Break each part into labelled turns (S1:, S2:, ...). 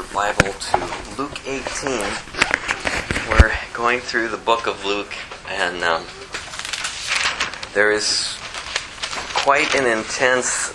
S1: Bible to Luke 18. We're going through the book of Luke, and there is quite an intense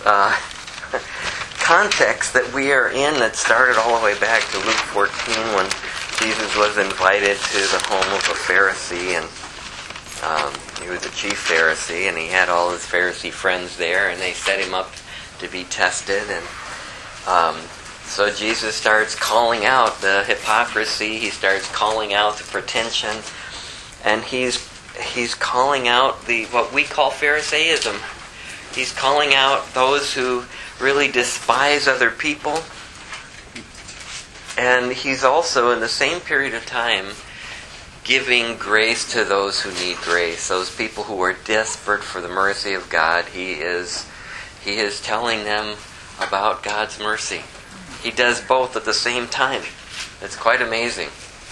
S1: context that we are in that started all the way back to Luke 14 when Jesus was invited to the home of a Pharisee, and he was a chief Pharisee, and he had all his Pharisee friends there, and they set him up to be tested, and so Jesus starts calling out the hypocrisy. He starts calling out the pretension, and he's calling out the what we call Pharisaism. He's calling out those who really despise other people, and he's also in the same period of time giving grace to those who need grace, those people who are desperate for the mercy of God. He is telling them about God's mercy. He does both at the same time. It's quite amazing.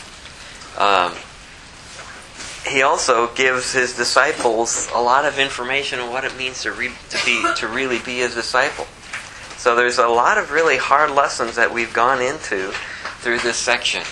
S1: He also gives his disciples a lot of information on what it means to really be his disciple. So there's a lot of really hard lessons that we've gone into through this section.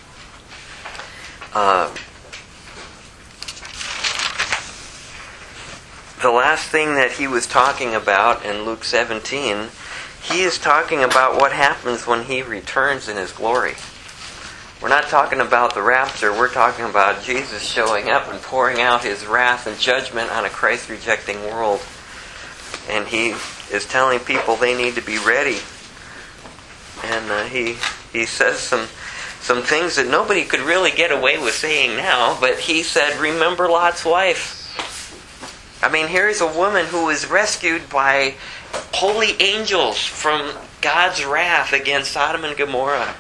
S1: The last thing that he was talking about in Luke 17, he is talking about what happens when he returns in his glory. We're not talking about the rapture. We're talking about Jesus showing up and pouring out his wrath and judgment on a Christ-rejecting world. And he is telling people they need to be ready. And he says some things that nobody could really get away with saying now, but he said, remember Lot's wife. I mean, here's a woman who was rescued by holy angels from God's wrath against Sodom and Gomorrah.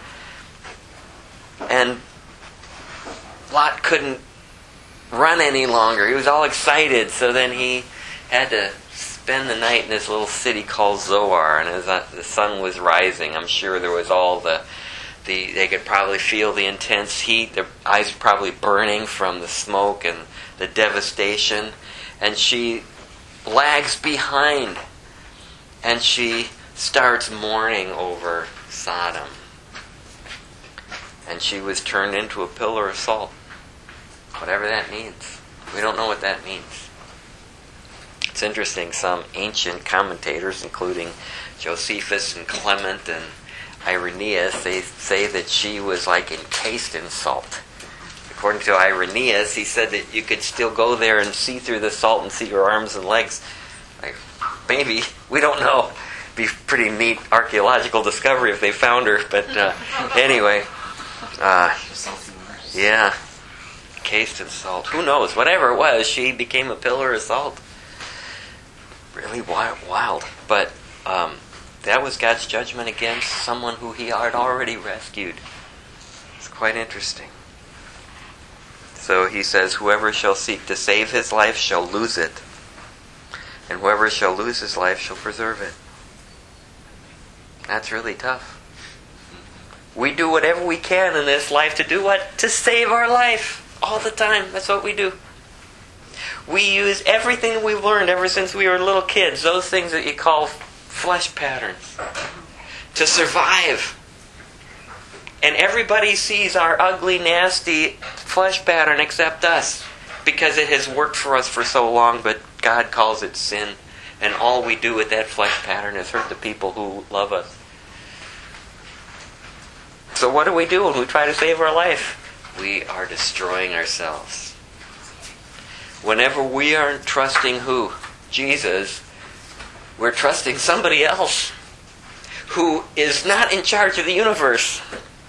S1: And Lot couldn't run any longer. He was all excited, so then he had to spend the night in this little city called Zoar, and as the sun was rising, I'm sure there was all they could probably feel the intense heat. Their eyes were probably burning from the smoke and the devastation. And she lags behind, and she starts mourning over Sodom. And she was turned into a pillar of salt. Whatever that means. We don't know what that means. It's interesting, some ancient commentators, including Josephus and Clement and Irenaeus, they say that she was like encased in salt. According to Irenaeus, he said that you could still go there and see through the salt and see her arms and legs. Like, maybe. We don't know. Be a pretty neat archaeological discovery if they found her. But anyway. Yeah. Encased in salt. Who knows? Whatever it was, she became a pillar of salt. Really wild. But that was God's judgment against someone who he had already rescued. It's quite interesting. So he says, whoever shall seek to save his life shall lose it. And whoever shall lose his life shall preserve it. That's really tough. We do whatever we can in this life to do what? To save our life. All the time. That's what we do. We use everything that we've learned ever since we were little kids. Those things that you call flesh patterns. To survive. And everybody sees our ugly, nasty flesh pattern except us, because it has worked for us for so long, but God calls it sin. And all we do with that flesh pattern is hurt the people who love us. So what do we do when we try to save our life? We are destroying ourselves. Whenever we aren't trusting who? Jesus. We're trusting somebody else who is not in charge of the universe.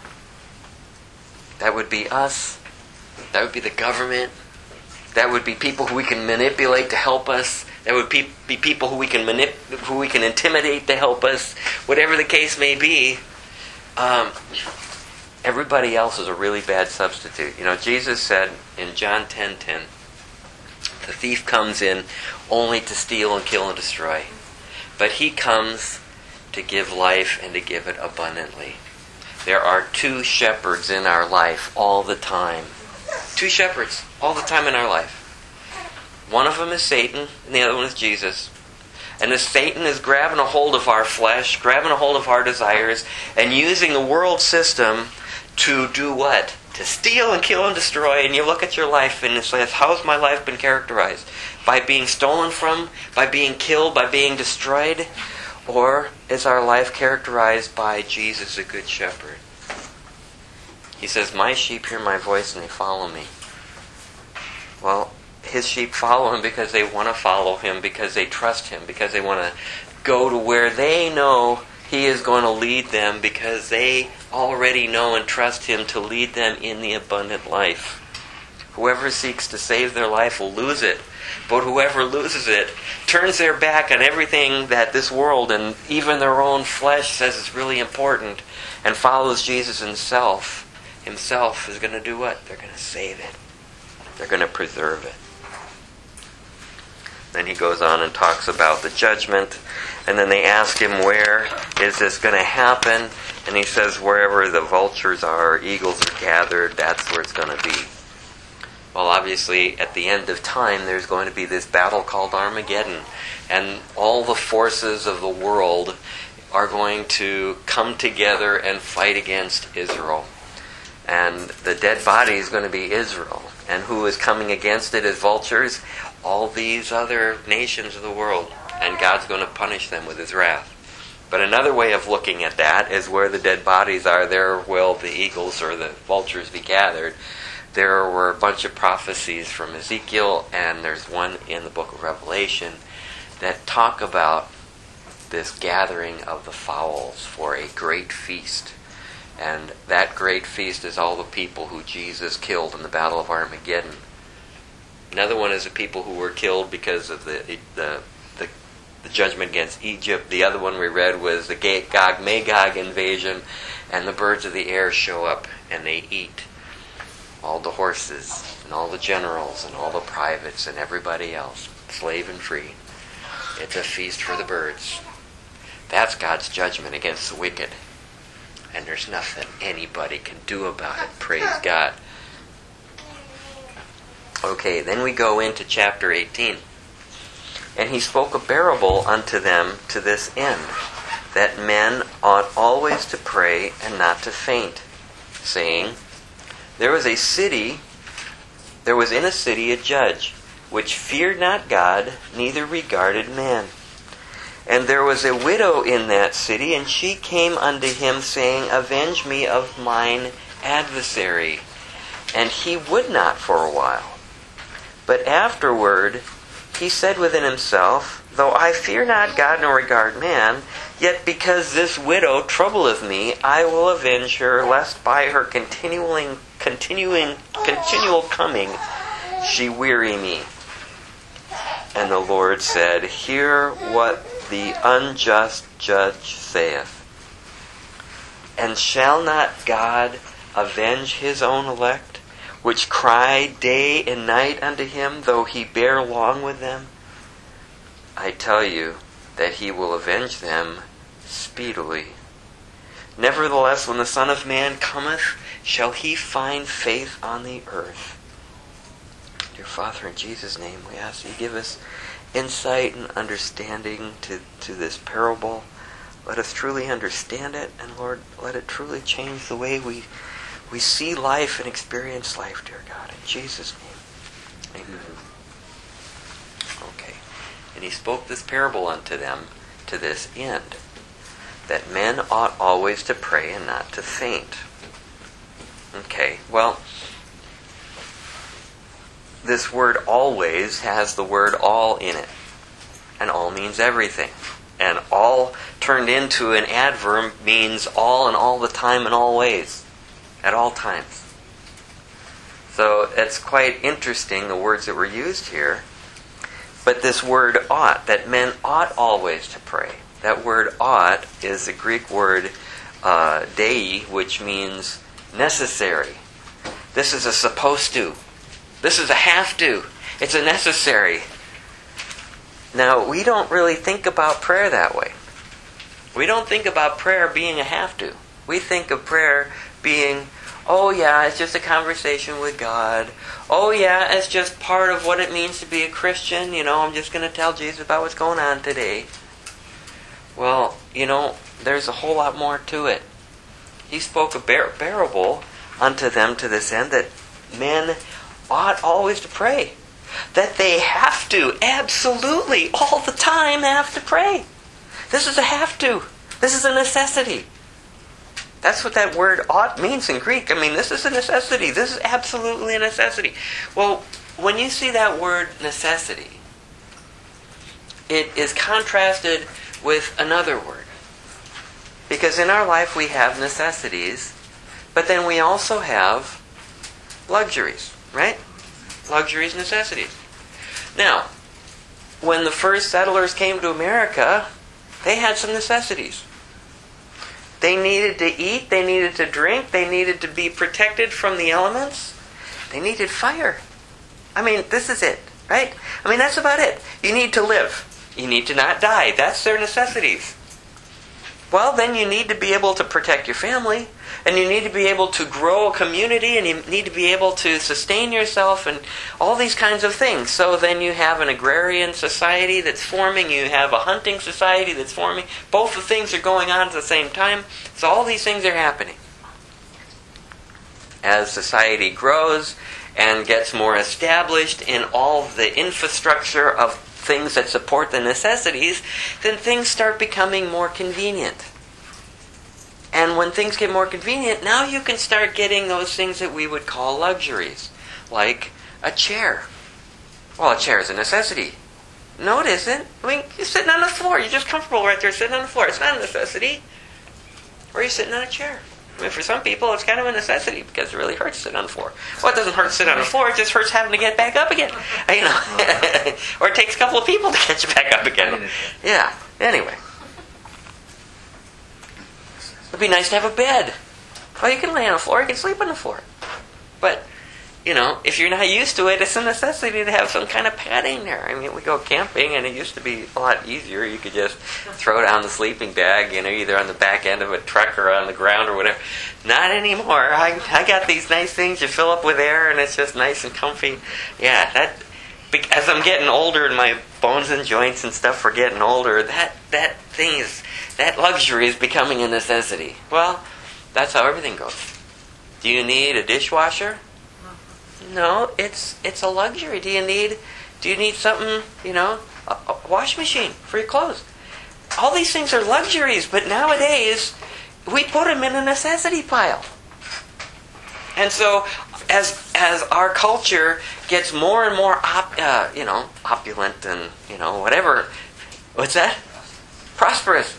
S1: That would be us. That would be the government. That would be people who we can manipulate to help us. That would be people who we can intimidate to help us. Whatever the case may be, everybody else is a really bad substitute. You know, Jesus said in John 10:10, the thief comes in only to steal and kill and destroy. But he comes to give life and to give it abundantly. There are two shepherds in our life all the time. Two shepherds all the time in our life. One of them is Satan, and the other one is Jesus. And as Satan is grabbing a hold of our flesh, grabbing a hold of our desires, and using the world system to do what? To steal and kill and destroy. And you look at your life and it says, how's my life been characterized? By being stolen from? By being killed? By being destroyed? Or is our life characterized by Jesus, the Good Shepherd? He says, my sheep hear my voice and they follow me. Well, his sheep follow him because they want to follow him, because they trust him, because they want to go to where they know he is going to lead them, because they already know and trust him to lead them in the abundant life. Whoever seeks to save their life will lose it. But whoever loses it turns their back on everything that this world and even their own flesh says is really important and follows Jesus himself. Himself is going to do what? They're going to save it. They're going to preserve it. Then he goes on and talks about the judgment. And then they ask him, where is this going to happen? And he says, wherever the vultures are, eagles are gathered, that's where it's going to be. Well, obviously, at the end of time, there's going to be this battle called Armageddon. And all the forces of the world are going to come together and fight against Israel. And the dead body is going to be Israel. And who is coming against it as vultures? All these other nations of the world. And God's going to punish them with his wrath. But another way of looking at that is where the dead bodies are, there will the eagles or the vultures be gathered. There were a bunch of prophecies from Ezekiel, and there's one in the book of Revelation that talk about this gathering of the fowls for a great feast. And that great feast is all the people who Jesus killed in the Battle of Armageddon. Another one is the people who were killed because of the judgment against Egypt. The other one we read was the Gog-Magog invasion, and the birds of the air show up and they eat all the horses and all the generals and all the privates and everybody else, slave and free. It's a feast for the birds. That's God's judgment against the wicked. And there's nothing anybody can do about it. Praise God. Okay, then we go into chapter 18. And he spoke a parable unto them to this end, that men ought always to pray and not to faint, saying, there was in a city a judge, which feared not God, neither regarded man. And there was a widow in that city, and she came unto him, saying, avenge me of mine adversary. And he would not for a while. But afterward he said within himself, though I fear not God nor regard man, yet because this widow troubleth me, I will avenge her, lest by her continual coming she weary me. And the Lord said, hear what the unjust judge saith. And shall not God avenge his own elect, which cry day and night unto him, though he bear long with them? I tell you that he will avenge them speedily. Nevertheless, when the Son of Man cometh, shall he find faith on the earth? Dear Father, in Jesus' name, we ask you give us insight and understanding to this parable. Let us truly understand it, and Lord, let it truly change the way we see life and experience life, dear God. In Jesus' name, amen. Okay. And he spoke this parable unto them to this end, that men ought always to pray and not to faint. Okay, well, this word always has the word all in it. And all means everything. And all turned into an adverb means all and all the time and all ways. At all times. So it's quite interesting, the words that were used here. But this word ought, that men ought always to pray. That word ought is the Greek word dei, which means necessary. This is a supposed to. This is a have to. It's a necessary. Now, we don't really think about prayer that way. We don't think about prayer being a have to. We think of prayer being, oh yeah, it's just a conversation with God. Oh yeah, it's just part of what it means to be a Christian. I'm just going to tell Jesus about what's going on today. Well, there's a whole lot more to it. He spoke a parable unto them to this end, that men ought always to pray. That they have to, absolutely, all the time have to pray. This is a have to. This is a necessity. That's what that word ought means in Greek. This is a necessity. This is absolutely a necessity. Well, when you see that word necessity, it is contrasted with another word. Because in our life we have necessities, but then we also have luxuries, right? Luxuries, necessities. Now, when the first settlers came to America, they had some necessities. They needed to eat, they needed to drink, they needed to be protected from the elements. They needed fire. This is it, right? That's about it. You need to live. You need to not die. That's their necessities. Well, then you need to be able to protect your family, and you need to be able to grow a community, and you need to be able to sustain yourself, and all these kinds of things. So then you have an agrarian society that's forming, you have a hunting society that's forming. Both the things are going on at the same time, so all these things are happening. As society grows and gets more established in all the infrastructure of things that support the necessities, then things start becoming more convenient. And when things get more convenient, now you can start getting those things that we would call luxuries, like a chair. Well, a chair is a necessity. No, it isn't. You're sitting on the floor. You're just comfortable right there sitting on the floor. It's not a necessity. Or you're sitting on a chair. For some people, it's kind of a necessity because it really hurts to sit on the floor. Well, it doesn't hurt to sit on the floor. It just hurts having to get back up again. Or it takes a couple of people to get you back up again. Yeah. Anyway. It'd be nice to have a bed. Well, you can lay on the floor. You can sleep on the floor. But, if you're not used to it, it's a necessity to have some kind of padding there. We go camping, and it used to be a lot easier. You could just throw down the sleeping bag, either on the back end of a truck or on the ground or whatever. Not anymore. I got these nice things you fill up with air, and it's just nice and comfy. Yeah, as I'm getting older and my bones and joints and stuff are getting older, that luxury is becoming a necessity. Well, that's how everything goes. Do you need a dishwasher? No, it's a luxury. Do you need something, a wash machine for your clothes? All these things are luxuries, but nowadays we put them in a necessity pile. And so as our culture gets more and more opulent and whatever, what's that? Prosperous.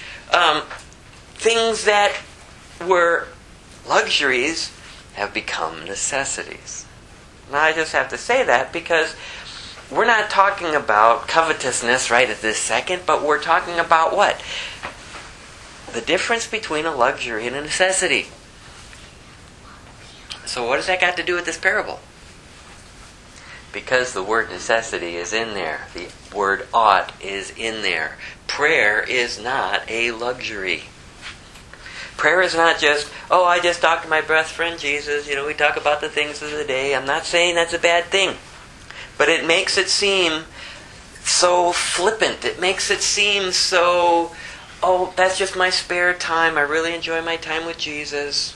S1: Things that were luxuries have become necessities. Now, I just have to say that because we're not talking about covetousness right at this second, but we're talking about what? The difference between a luxury and a necessity. So what does that got to do with this parable? Because the word necessity is in there. The word ought is in there. Prayer is not a luxury. Prayer is not just, I just talked to my best friend Jesus, we talk about the things of the day. I'm not saying that's a bad thing. But it makes it seem so flippant. It makes it seem so, that's just my spare time. I really enjoy my time with Jesus.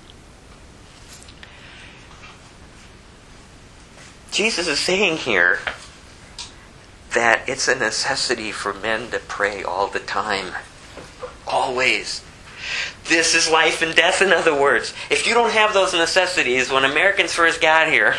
S1: Jesus is saying here that it's a necessity for men to pray all the time. Always. This is life and death, in other words. If you don't have those necessities, when Americans first got here,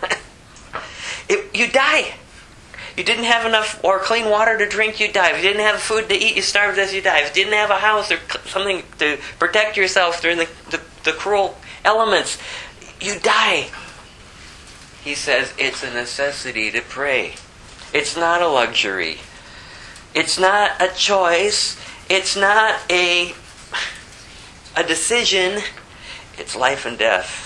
S1: you die. You didn't have enough or clean water to drink, you die. If you didn't have food to eat, you starved as you die. If you didn't have a house or something to protect yourself during the cruel elements, you die. He says it's a necessity to pray. It's not a luxury. It's not a choice. It's not a decision. It's life and death.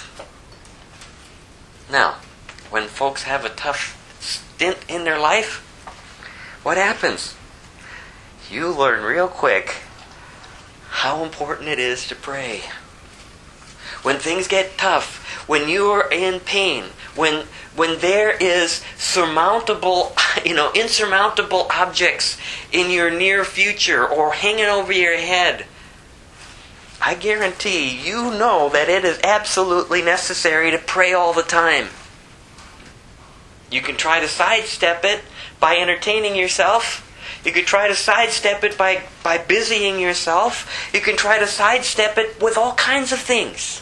S1: Now, when folks have a tough stint in their life, what happens? You learn real quick how important it is to pray. When things get tough, when you are in pain, when there is insurmountable objects in your near future or hanging over your head, I guarantee you know that it is absolutely necessary to pray all the time. You can try to sidestep it by entertaining yourself. You can try to sidestep it by busying yourself. You can try to sidestep it with all kinds of things.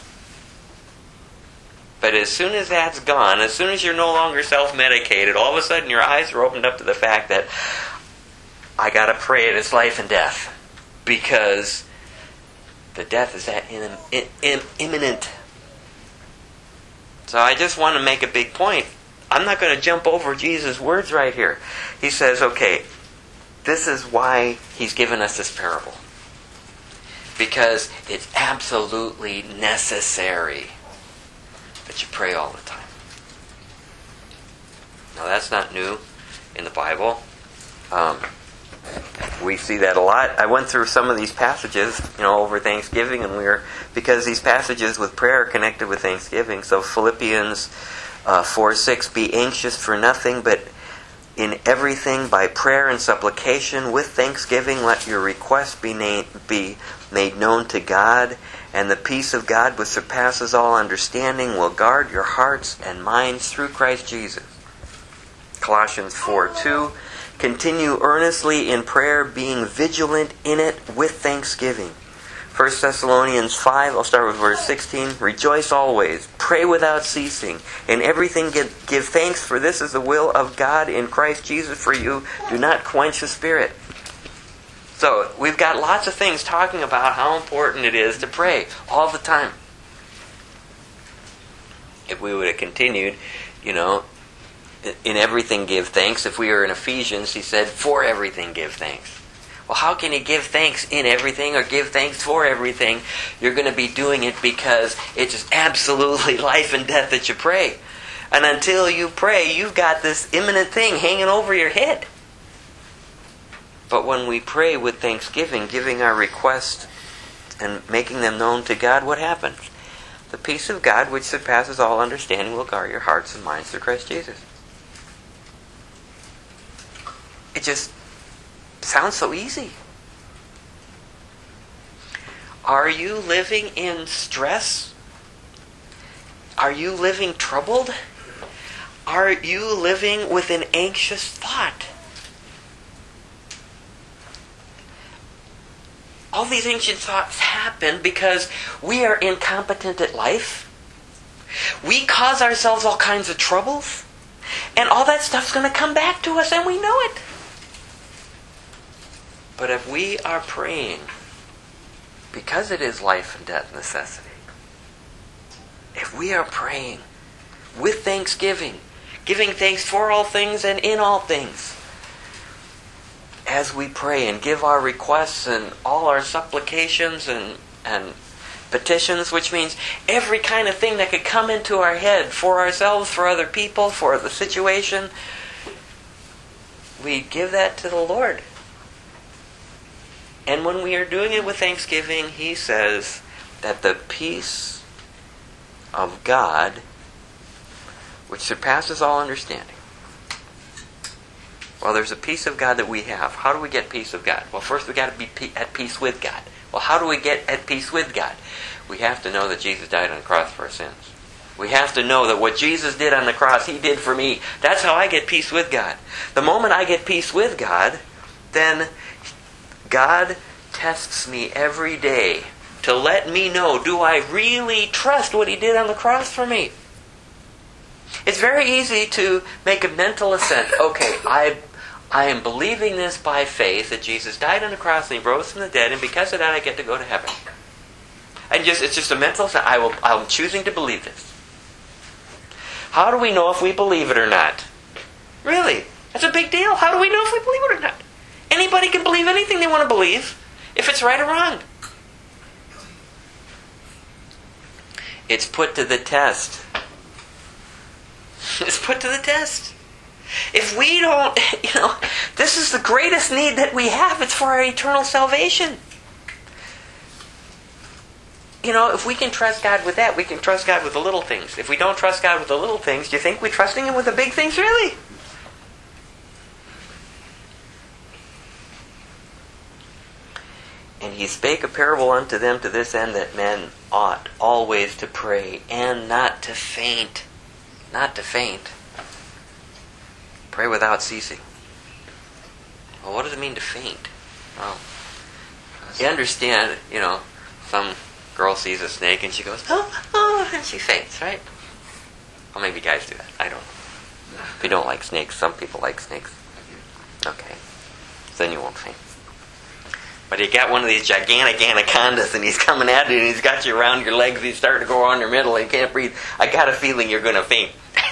S1: But as soon as that's gone, as soon as you're no longer self-medicated, all of a sudden your eyes are opened up to the fact that I got to pray it. It's life and death. Because the death is imminent. So I just want to make a big point. I'm not going to jump over Jesus' words right here. He says, okay, this is why he's given us this parable. Because it's absolutely necessary that you pray all the time. Now that's not new in the Bible. We see that a lot. I went through some of these passages, over Thanksgiving, and because these passages with prayer are connected with Thanksgiving. So Philippians 4:6, be anxious for nothing, but in everything by prayer and supplication with thanksgiving let your requests be made known to God, and the peace of God which surpasses all understanding will guard your hearts and minds through Christ Jesus. Colossians 4:2, continue earnestly in prayer, being vigilant in it with thanksgiving. 1 Thessalonians 5, I'll start with verse 16. Rejoice always, pray without ceasing, in everything give thanks, for this is the will of God in Christ Jesus for you. Do not quench the Spirit. So, we've got lots of things talking about how important it is to pray all the time. If we would have continued, in everything give thanks. If we were in Ephesians, he said, for everything give thanks. Well, how can you give thanks in everything or give thanks for everything? You're going to be doing it because it's just absolutely life and death that you pray. And until you pray, you've got this imminent thing hanging over your head. But when we pray with thanksgiving, giving our requests and making them known to God, what happens? The peace of God, which surpasses all understanding, will guard your hearts and minds through Christ Jesus. It just sounds so easy. Are you living in stress? Are you living troubled? Are you living with an anxious thought? All these anxious thoughts happen because we are incompetent at life. We cause ourselves all kinds of troubles. And all that stuff's going to come back to us, and we know it. But if we are praying, because it is life and death necessity, if we are praying with thanksgiving, giving thanks for all things and in all things, as we pray and give our requests and all our supplications and petitions, which means every kind of thing that could come into our head for ourselves, for other people, for the situation, we give that to the Lord. And when we are doing it with thanksgiving, he says that the peace of God, which surpasses all understanding. Well, there's a peace of God that we have. How do we get peace of God? Well, first we got to be at peace with God. Well, how do we get at peace with God? We have to know that Jesus died on the cross for our sins. We have to know that what Jesus did on the cross, he did for me. That's how I get peace with God. The moment I get peace with God, then God tests me every day to let me know, do I really trust what he did on the cross for me? It's very easy to make a mental assent. Okay, I am believing this by faith, that Jesus died on the cross and he rose from the dead, and because of that I get to go to heaven. And it's just a mental assent. I'm choosing to believe this. How do we know if we believe it or not? Really? That's a big deal. How do we know if we believe it or not? Anybody can believe anything they want to believe, if it's right or wrong. It's put to the test. It's put to the test. If we don't, this is the greatest need that we have. It's for our eternal salvation. if we can trust God with that, we can trust God with the little things. If we don't trust God with the little things, do you think we're trusting Him with the big things, really? And He spake a parable unto them to this end, that men ought always to pray and not to faint. Not to faint. Pray without ceasing. Well, what does it mean to faint? Well, you understand, some girl sees a snake and she goes, oh, and she faints, right? Well, maybe guys do that. I don't know. If you don't like snakes, some people like snakes. Okay. So then you won't faint. But you got one of these gigantic anacondas and he's coming at you and he's got you around your legs, he's starting to go on your middle and you can't breathe. I got a feeling you're going to faint.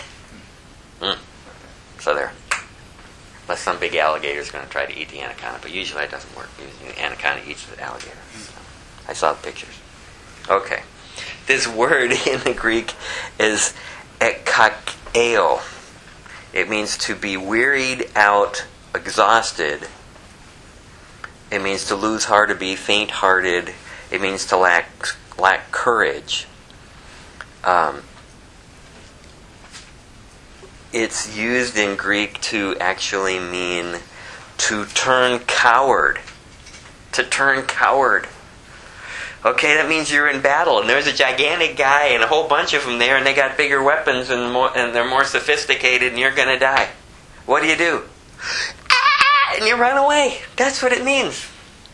S1: So there. Unless some big alligator is going to try to eat the anaconda, but usually that doesn't work. Usually the anaconda eats the alligator. So, I saw the pictures. Okay. This word in the Greek is ekakeo. It means to be wearied out, exhausted. It means to lose heart, to be faint-hearted. It means to lack courage. It's used in Greek to actually mean to turn coward. To turn coward. Okay, that means you're in battle, and there's a gigantic guy and a whole bunch of them there, and they got bigger weapons and they're more sophisticated, and you're going to die. What do? And you run away. That's what it means.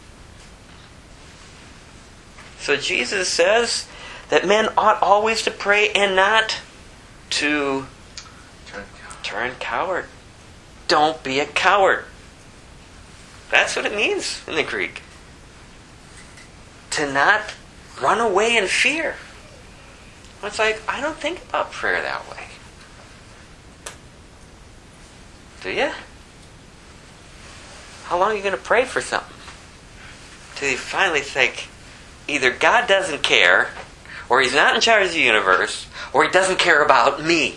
S1: So Jesus says that men ought always to pray and not to turn coward. Don't be a coward. That's what it means in the Greek. To not run away in fear. It's like, I don't think about prayer that way. Do you? How long are you going to pray for something? Till you finally think, either God doesn't care, or He's not in charge of the universe, or He doesn't care about me.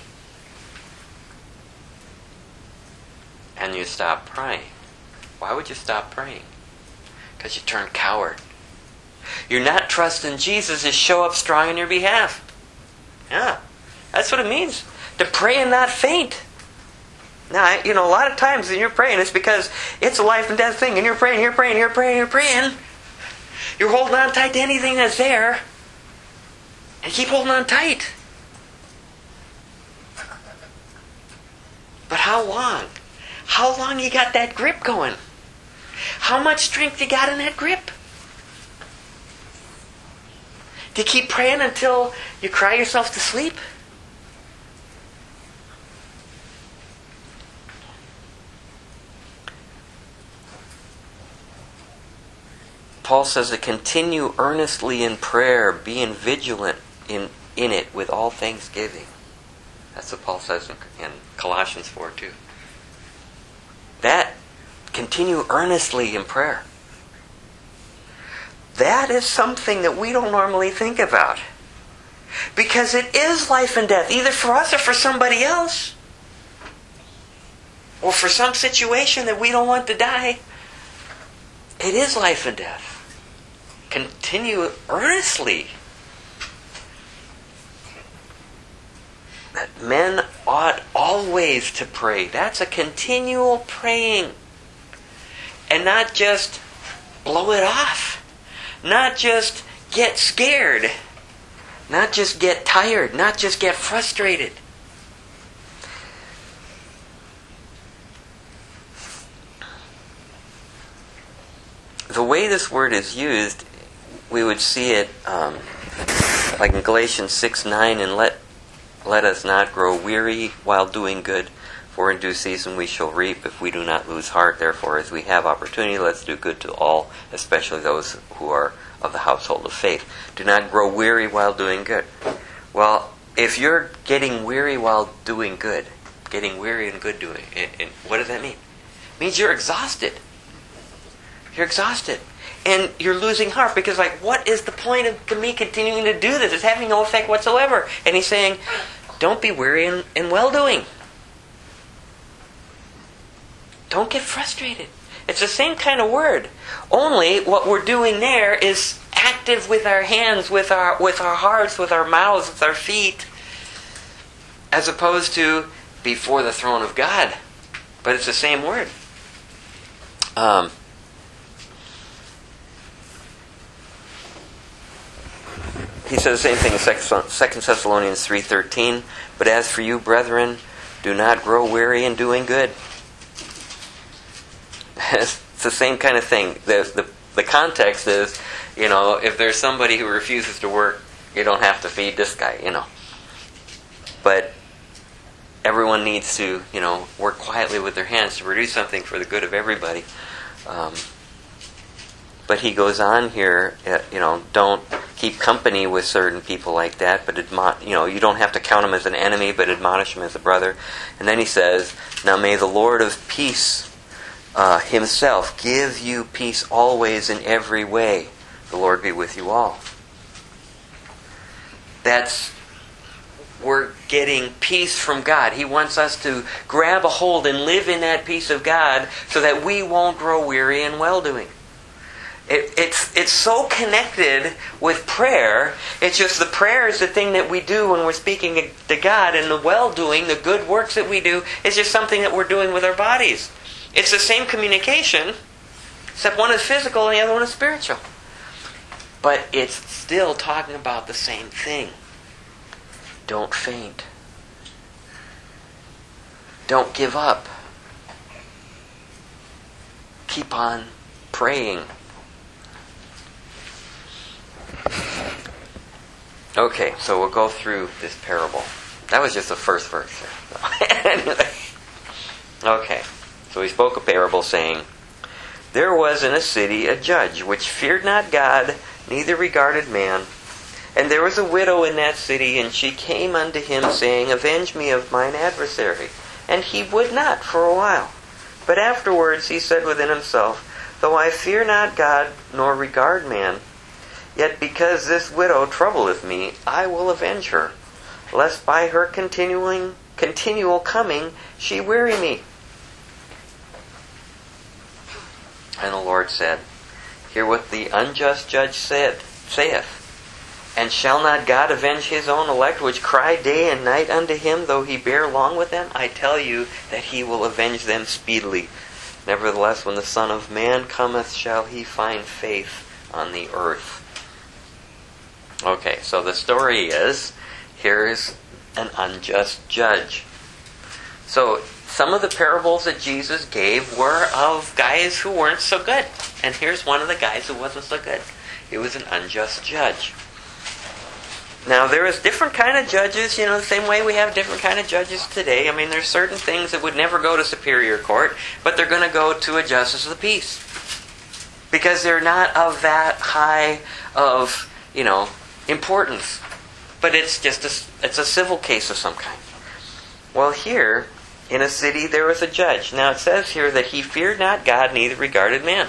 S1: And you stop praying. Why would you stop praying? Because you turn coward. You're not trusting Jesus to show up strong on your behalf. Yeah, that's what it means. To pray and not faint. Now, a lot of times when you're praying, it's because it's a life and death thing, and you're praying. You're holding on tight to anything that's there, and keep holding on tight. But how long? How long you got that grip going? How much strength you got in that grip? Do you keep praying until you cry yourself to sleep? Paul says to continue earnestly in prayer, being vigilant in it with all thanksgiving. That's what Paul says in Colossians 4:2. That, continue earnestly in prayer. That is something that we don't normally think about. Because it is life and death, either for us or for somebody else. Or for some situation that we don't want to die. It is life and death. Continue earnestly. That men ought always to pray. That's a continual praying. And not just blow it off. Not just get scared. Not just get tired. Not just get frustrated. The way this word is used, we would see it like in Galatians 6:9, and let us not grow weary while doing good, for in due season we shall reap if we do not lose heart. Therefore, as we have opportunity, let's do good to all, especially those who are of the household of faith. Do not grow weary while doing good. Well, if you're getting weary while doing good, getting weary and good doing, and what does that mean? It means you're exhausted. You're exhausted. And you're losing heart because, what is the point of me continuing to do this? It's having no effect whatsoever. And he's saying, don't be weary in well-doing. Don't get frustrated. It's the same kind of word. Only what we're doing there is active with our hands, with our hearts, with our mouths, with our feet, as opposed to before the throne of God. But it's the same word. He says the same thing in 2 Thessalonians 3:13. But as for you, brethren, do not grow weary in doing good. It's the same kind of thing. The context is, if there's somebody who refuses to work, you don't have to feed this guy, But everyone needs to, work quietly with their hands to produce something for the good of everybody. But he goes on here, don't keep company with certain people like that, but you don't have to count him as an enemy, but admonish him as a brother. And then he says, now may the Lord of peace himself give you peace always in every way. The Lord be with you all. We're getting peace from God. He wants us to grab a hold and live in that peace of God so that we won't grow weary in well-doing. It's so connected with prayer. It's just the prayer is the thing that we do when we're speaking to God, and the well-doing, the good works that we do, is just something that we're doing with our bodies. It's the same communication, except one is physical and the other one is spiritual. But it's still talking about the same thing. Don't faint. Don't give up. Keep on praying. Okay, so we'll go through this parable. That was just the first verse. Okay, so he spoke a parable saying, there was in a city a judge which feared not God, neither regarded man. And there was a widow in that city, and she came unto him, saying, avenge me of mine adversary. And he would not for a while. But afterwards he said within himself, though I fear not God, nor regard man, yet because this widow troubleth me, I will avenge her, lest by her continual coming she weary me. And the Lord said, hear what the unjust judge saith. And shall not God avenge his own elect, which cry day and night unto him, though he bear long with them? I tell you that he will avenge them speedily. Nevertheless, when the Son of Man cometh, shall he find faith on the earth? Okay, so the story is, here is an unjust judge. So, some of the parables that Jesus gave were of guys who weren't so good. And here's one of the guys who wasn't so good. He was an unjust judge. Now, there is different kind of judges, the same way we have different kind of judges today. I mean, there's certain things that would never go to superior court, but they're going to go to a justice of the peace. Because they're not of that high of, importance. But it's just it's a civil case of some kind. Well, here, in a city, there was a judge. Now, it says here that he feared not God, neither regarded man.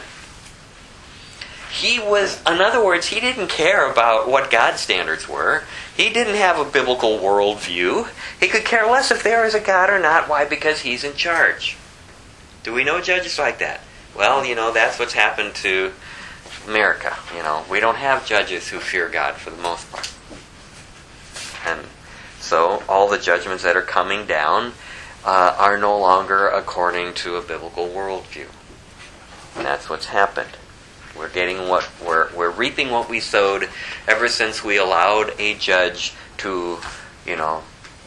S1: In other words, he didn't care about what God's standards were. He didn't have a biblical worldview. He could care less if there is a God or not. Why? Because he's in charge. Do we know judges like that? Well, that's what's happened to America. We don't have judges who fear God for the most part. And so all the judgments that are coming down are no longer according to a biblical worldview. And that's what's happened. We're getting we're reaping what we sowed ever since we allowed a judge to the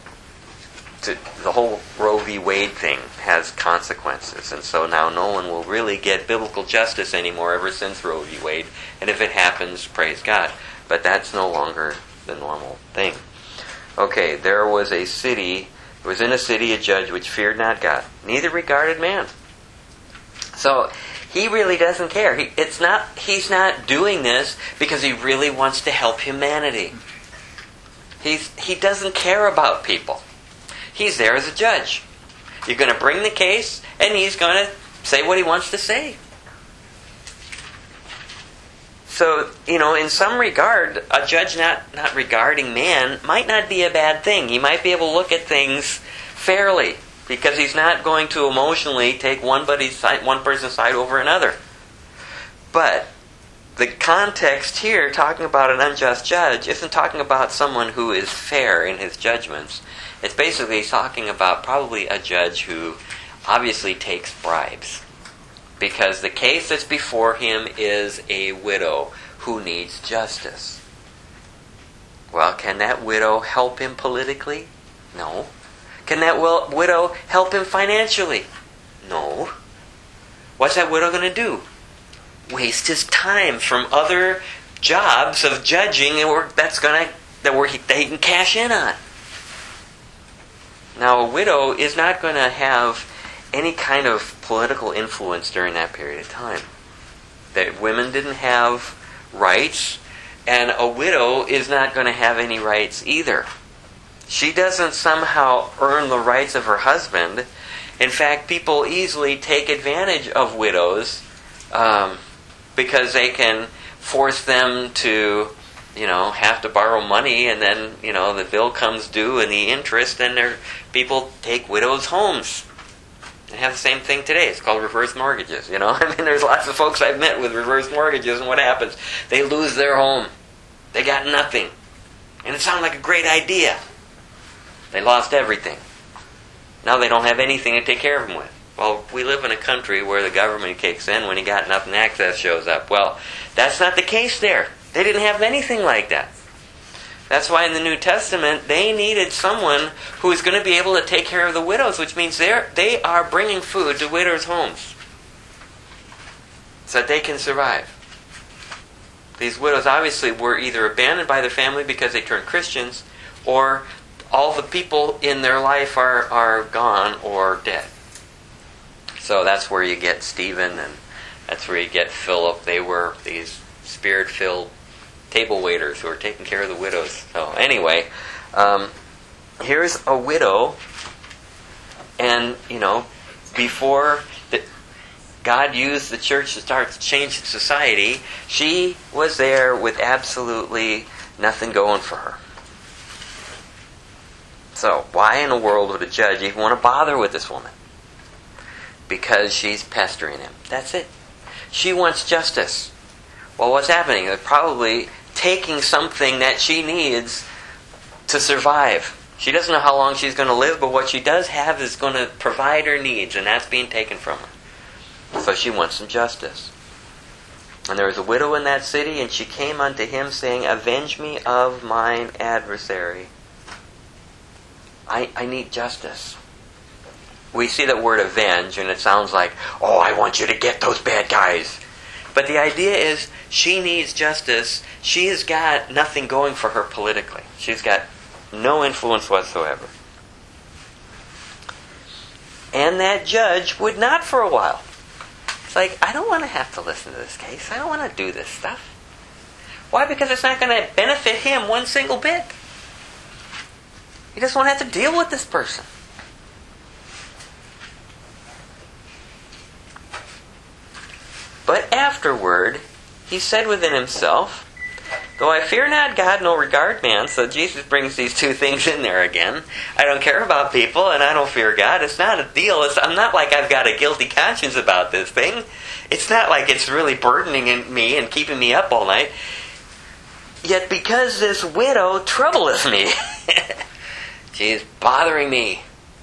S1: whole Roe v. Wade thing has consequences, and so now no one will really get biblical justice anymore ever since Roe v. Wade. And if it happens, praise God. But that's no longer the normal thing. Okay, there was in a city a judge which feared not God, neither regarded man. So he really doesn't care. He's not doing this because he really wants to help humanity. He doesn't care about people. He's there as a judge. You're going to bring the case, and he's going to say what he wants to say. So, in some regard, a judge not regarding man might not be a bad thing. He might be able to look at things fairly, because he's not going to emotionally take one person's side over another. But the context here, talking about an unjust judge, isn't talking about someone who is fair in his judgments. It's basically talking about probably a judge who obviously takes bribes. Because the case that's before him is a widow who needs justice. Well, can that widow help him politically? No. Can that widow help him financially? No. What's that widow going to do? Waste his time from other jobs of judging that he can cash in on. Now, a widow is not going to have any kind of political influence during that period of time. That women didn't have rights, and a widow is not going to have any rights either. She doesn't somehow earn the rights of her husband. In fact, people easily take advantage of widows because they can force them to, have to borrow money, and then, the bill comes due and the interest, and people take widows' homes. They have the same thing today. It's called reverse mortgages, there's lots of folks I've met with reverse mortgages, and what happens? They lose their home. They got nothing. And it sounded like a great idea. They lost everything. Now they don't have anything to take care of them with. Well, we live in a country where the government kicks in when you got nothing, access shows up. Well, that's not the case there. They didn't have anything like that. That's why in the New Testament, they needed someone who is going to be able to take care of the widows, which means they are bringing food to widows' homes so that they can survive. These widows obviously were either abandoned by their family because they turned Christians, or all the people in their life are gone or dead. So that's where you get Stephen, and that's where you get Philip. They were these spirit-filled table waiters who were taking care of the widows. So anyway, here's a widow, and, before God used the church to start to change society, she was there with absolutely nothing going for her. So, why in the world would a judge even want to bother with this woman? Because she's pestering him. That's it. She wants justice. Well, what's happening? They're probably taking something that she needs to survive. She doesn't know how long she's going to live, but what she does have is going to provide her needs, and that's being taken from her. So she wants some justice. And there was a widow in that city, and she came unto him, saying, Avenge me of mine adversary. I need justice. We see that word avenge, and it sounds like, I want you to get those bad guys. But the idea is, she needs justice. She has got nothing going for her politically. She's got no influence whatsoever. And that judge would not for a while. It's like, I don't want to have to listen to this case. I don't want to do this stuff. Why? Because it's not going to benefit him one single bit. He doesn't want to have to deal with this person. But afterward, he said within himself, Though I fear not God, nor regard man. So Jesus brings these two things in there again. I don't care about people, and I don't fear God. It's not a deal. I'm not like I've got a guilty conscience about this thing. It's not like it's really burdening me and keeping me up all night. Yet because this widow troubleth me, she is bothering me.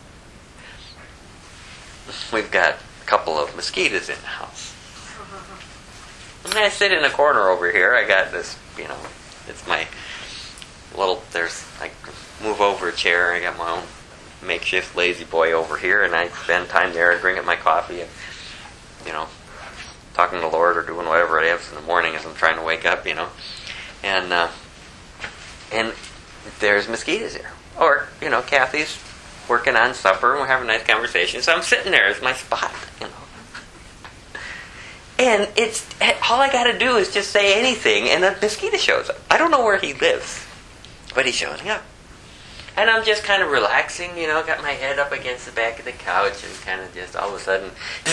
S1: We've got a couple of mosquitoes in the house. And I sit in the corner over here. I got this, it's my little, I move over a chair. I got my own makeshift lazy boy over here, and I spend time there. I bring up my coffee and, talking to the Lord or doing whatever it is in the morning as I'm trying to wake up, And there's mosquitoes here. Or, Kathy's working on supper and we're having a nice conversation. So I'm sitting there. It's my spot, And it's all I got to do is just say anything, and a mosquito shows up. I don't know where he lives, but he's showing up. And I'm just kind of relaxing, got my head up against the back of the couch, and kind of just all of a sudden,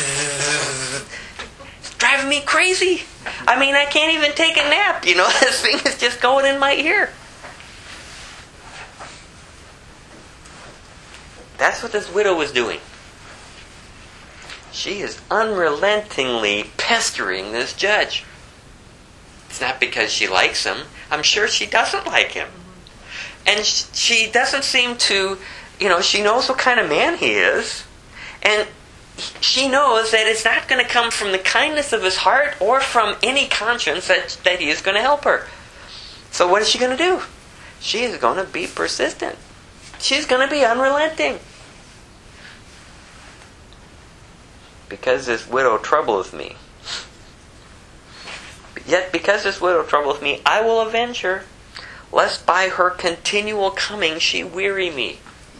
S1: it's driving me crazy. I can't even take a nap, This thing is just going in my ear. That's what this widow was doing. She is unrelentingly pestering this judge. It's not because she likes him. I'm sure she doesn't like him. And she doesn't seem to, she knows what kind of man he is. And she knows that it's not going to come from the kindness of his heart or from any conscience that he is going to help her. So what is she going to do? She is going to be persistent. She's going to be unrelenting. Because this widow troubleth me. Yet because this widow troubleth me, I will avenge her, lest by her continual coming she weary me.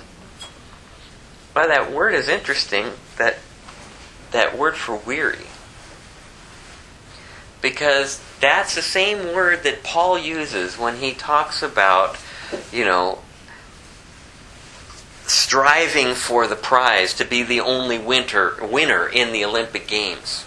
S1: Well, that word is interesting, that word for weary. Because that's the same word that Paul uses when he talks about, striving for the prize, to be the only winner in the Olympic Games.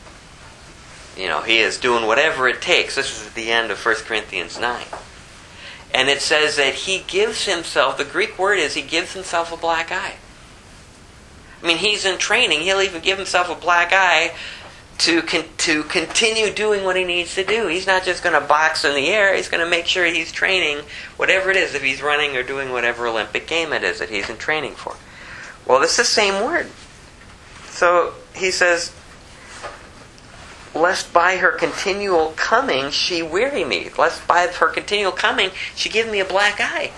S1: He is doing whatever it takes. This is at the end of 1 Corinthians 9. And it says that he gives himself, the Greek word is he gives himself a black eye. I mean, he's in training. He'll even give himself a black eye to continue doing what he needs to do. He's not just going to box in the air. He's going to make sure he's training whatever it is, if he's running or doing whatever Olympic game it is that he's in training for. Well, it's the same word. So he says, lest by her continual coming she weary me. Lest by her continual coming she give me a black eye.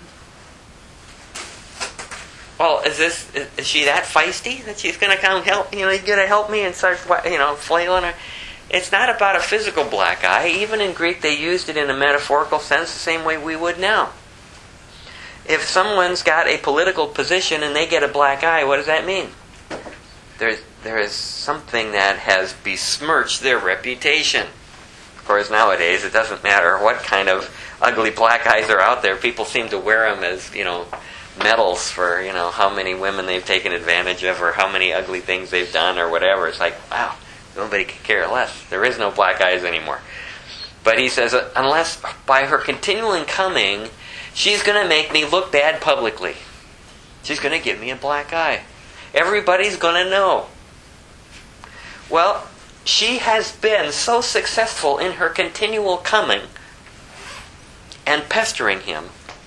S1: Well, is she that feisty that she's going to come help? You're going to help me and start, flailing her? It's not about a physical black eye. Even in Greek, they used it in a metaphorical sense the same way we would now. If someone's got a political position and they get a black eye, what does that mean? There is something that has besmirched their reputation. Of course, nowadays, it doesn't matter what kind of ugly black eyes are out there. People seem to wear them as, medals for, how many women they've taken advantage of or how many ugly things they've done or whatever. It's like, wow, nobody could care less. There is no black eyes anymore. But he says, unless by her continuing coming, she's going to make me look bad publicly. She's going to give me a black eye. Everybody's going to know. Well, she has been so successful in her continual coming and pestering him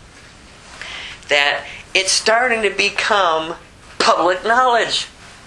S1: that it's starting to become public knowledge.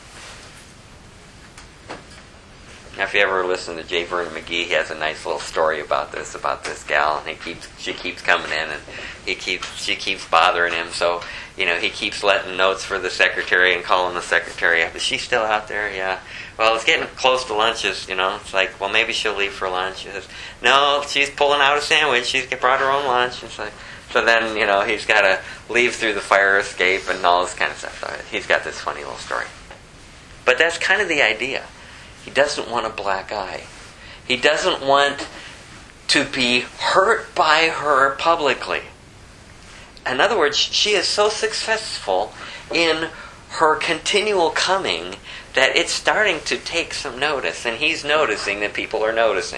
S1: Now, if you ever listen to J. Vernon McGee, he has a nice little story about this gal, and she keeps coming in, and she keeps bothering him. So, he keeps letting notes for the secretary and calling the secretary up. Is she still out there? Yeah. Well, it's getting close to lunches, It's like, well, maybe she'll leave for lunch. He says, no, she's pulling out a sandwich. She's brought her own lunch. It's like, so then, he's got to leave through the fire escape and all this kind of stuff. So he's got this funny little story. But that's kind of the idea. He doesn't want a black eye. He doesn't want to be hurt by her publicly. In other words, she is so successful in her continual coming that it's starting to take some notice, and he's noticing that people are noticing.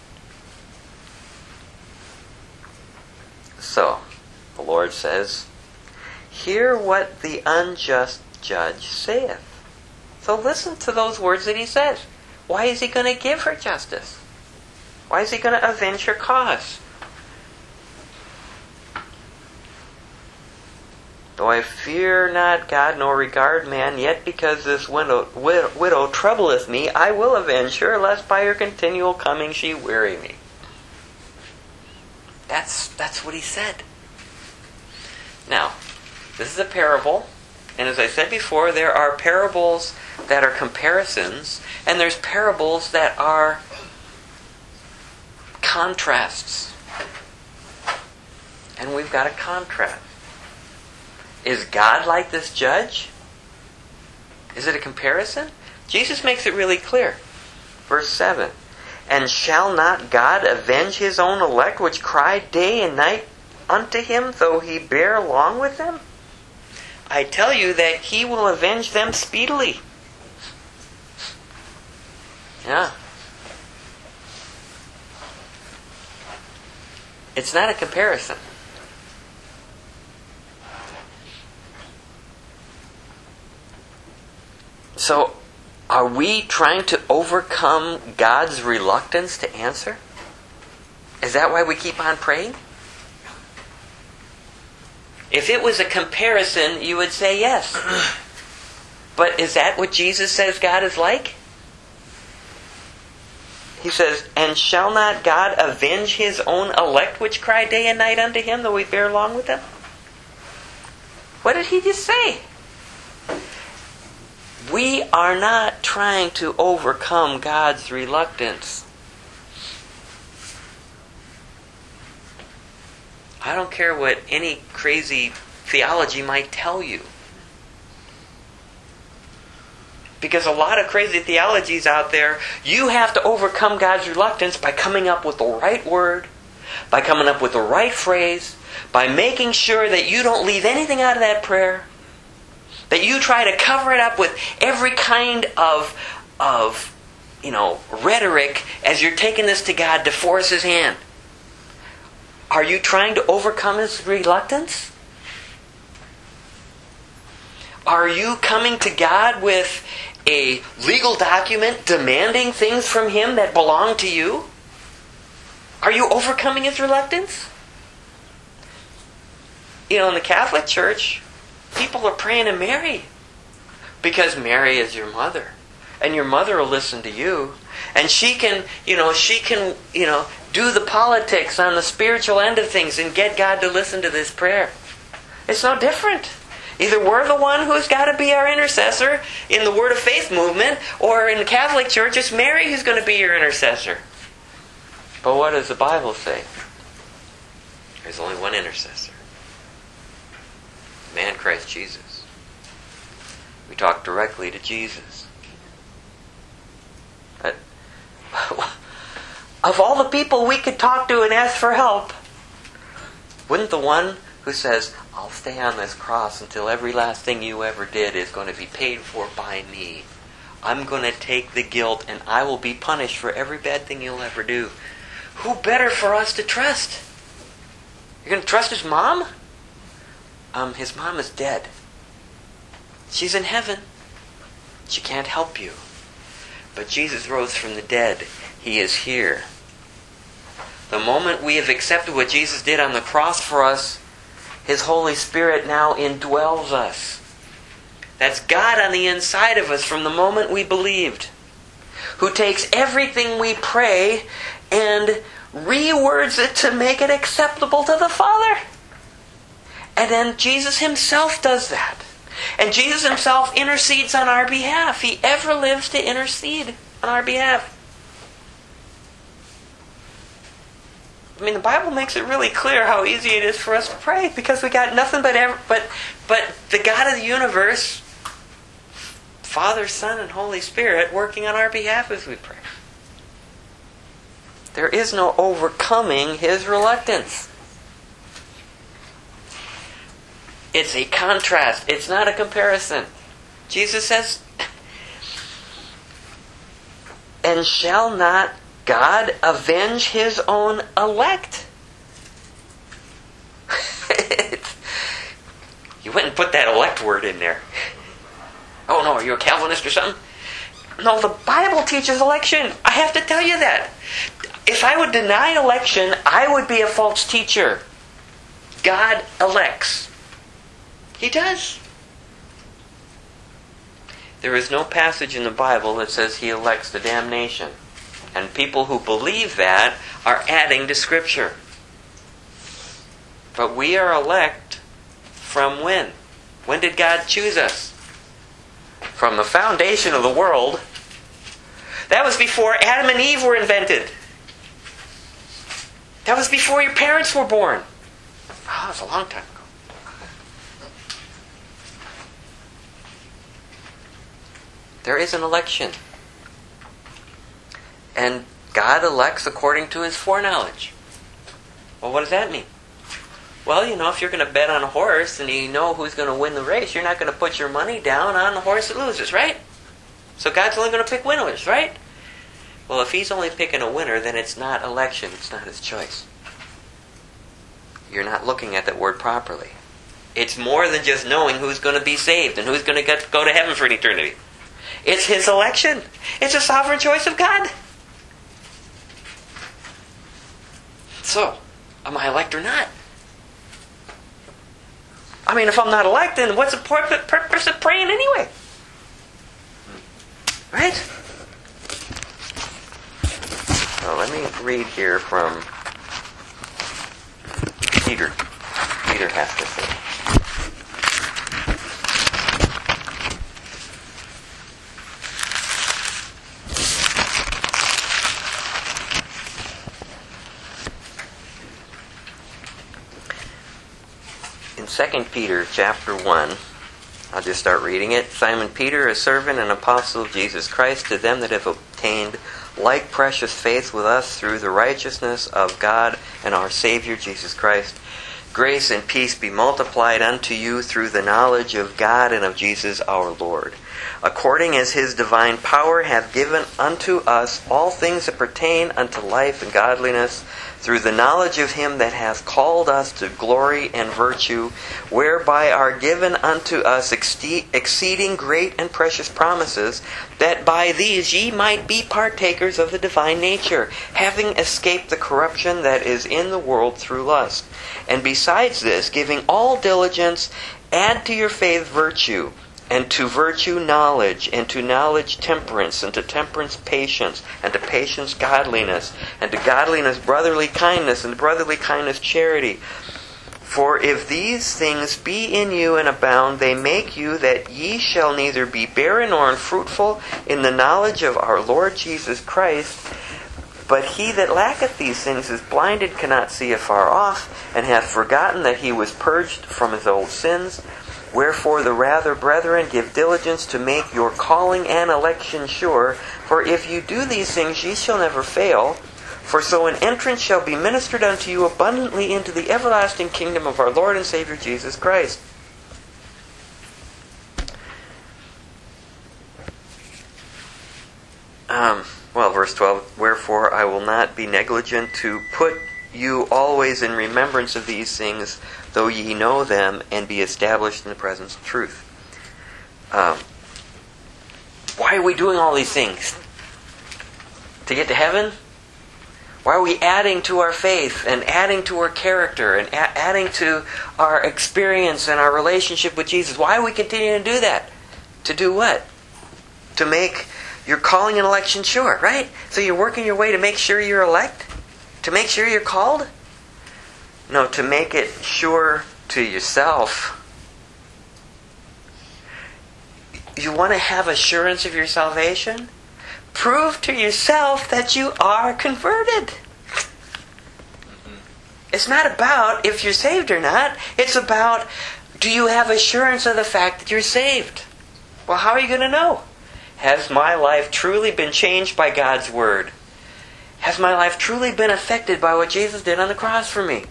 S1: So, the Lord says, hear what the unjust judge saith. So listen to those words that he says. Why is he going to give her justice? Why is he going to avenge her cause? Though I fear not God nor regard man, yet because this widow troubleth me, I will avenge her, lest by her continual coming she weary me. That's what he said. Now, this is a parable, and as I said before, there are parables that are comparisons, and there's parables that are contrasts. And we've got a contrast. Is God like this judge? Is it a comparison? Jesus makes it really clear. Verse 7. And shall not God avenge his own elect, which cry day and night unto him, though he bear long with them? I tell you that he will avenge them speedily. Yeah. It's not a comparison. So, are we trying to overcome God's reluctance to answer? Is that why we keep on praying? If it was a comparison, you would say yes. But is that what Jesus says God is like? He says, and shall not God avenge His own elect which cry day and night unto Him, though we bear along with them? What did He just say? We are not trying to overcome God's reluctance. I don't care what any crazy theology might tell you. Because a lot of crazy theologies out there, you have to overcome God's reluctance by coming up with the right word, by coming up with the right phrase, by making sure that you don't leave anything out of that prayer, that you try to cover it up with every kind of rhetoric as you're taking this to God to force His hand. Are you trying to overcome His reluctance? Are you coming to God with a legal document demanding things from Him that belong to you? Are you overcoming His reluctance? In the Catholic Church, people are praying to Mary because Mary is your mother, and your mother will listen to you, and she can do the politics on the spiritual end of things and get God to listen to this prayer. It's no different. Either we're the one who's got to be our intercessor in the Word of Faith movement, or in the Catholic Church, it's Mary who's going to be your intercessor. But what does the Bible say? There's only one intercessor. The man Christ Jesus. We talk directly to Jesus. But of all the people we could talk to and ask for help, wouldn't the one who says, I'll stay on this cross until every last thing you ever did is going to be paid for by me. I'm going to take the guilt and I will be punished for every bad thing you'll ever do. Who better for us to trust? You're going to trust his mom? His mom is dead. She's in heaven. She can't help you. But Jesus rose from the dead. He is here. The moment we have accepted what Jesus did on the cross for us, His Holy Spirit now indwells us. That's God on the inside of us from the moment we believed, who takes everything we pray and rewords it to make it acceptable to the Father. And then Jesus Himself does that. And Jesus Himself intercedes on our behalf. He ever lives to intercede on our behalf. I mean, the Bible makes it really clear how easy it is for us to pray, because we got nothing but the God of the universe, Father, Son, and Holy Spirit working on our behalf as we pray. There is no overcoming His reluctance. It's a contrast. It's not a comparison. Jesus says, and shall not God avenge His own elect? You went and put that elect word in there. Oh no, are you a Calvinist or something? No, the Bible teaches election. I have to tell you that. If I would deny election, I would be a false teacher. God elects. He does. There is no passage in the Bible that says He elects to damnation. And people who believe that are adding to Scripture. But we are elect from when? When did God choose us? From the foundation of the world. That was before Adam and Eve were invented. That was before your parents were born. Oh, that's a long time ago. There is an election. And God elects according to His foreknowledge. Well, what does that mean? Well, if you're going to bet on a horse and you know who's going to win the race, you're not going to put your money down on the horse that loses, right? So God's only going to pick winners, right? Well, if He's only picking a winner, then it's not election. It's not His choice. You're not looking at that word properly. It's more than just knowing who's going to be saved and who's going to go to heaven for an eternity. It's His election. It's a sovereign choice of God. So, am I elect or not? I mean, if I'm not elect, then what's the purpose of praying anyway? Right? So let me read here from Peter. Peter has to say. In 2 Peter chapter 1, I'll just start reading it. Simon Peter, a servant and apostle of Jesus Christ, to them that have obtained like precious faith with us through the righteousness of God and our Savior Jesus Christ. Grace and peace be multiplied unto you through the knowledge of God and of Jesus our Lord, according as His divine power hath given unto us all things that pertain unto life and godliness, through the knowledge of Him that hath called us to glory and virtue, whereby are given unto us exceeding great and precious promises, that by these ye might be partakers of the divine nature, having escaped the corruption that is in the world through lust. And besides this, giving all diligence, add to your faith virtue, and to virtue knowledge, and to knowledge temperance, and to temperance patience, and to patience godliness, and to godliness brotherly kindness, and to brotherly kindness charity. For if these things be in you and abound, they make you that ye shall neither be barren nor unfruitful in the knowledge of our Lord Jesus Christ. But he that lacketh these things is blinded, cannot see afar off, and hath forgotten that he was purged from his old sins. Wherefore the rather, brethren, give diligence to make your calling and election sure. For if you do these things, ye shall never fail. For so an entrance shall be ministered unto you abundantly into the everlasting kingdom of our Lord and Savior Jesus Christ. Verse 12, wherefore I will not be negligent to put you always in remembrance of these things, though ye know them, and be established in the presence of truth. Why are we doing all these things? To get to heaven? Why are we adding to our faith and adding to our character and adding to our experience and our relationship with Jesus? Why are we continuing to do that? To do what? To make your calling and election sure, right? So you're working your way to make sure you're elect? To make sure you're called? No, to make it sure to yourself. You want to have assurance of your salvation? Prove to yourself that you are converted. It's not about if you're saved or not. It's about, do you have assurance of the fact that you're saved? Well, how are you going to know? Has my life truly been changed by God's Word? Has my life truly been affected by what Jesus did on the cross for me?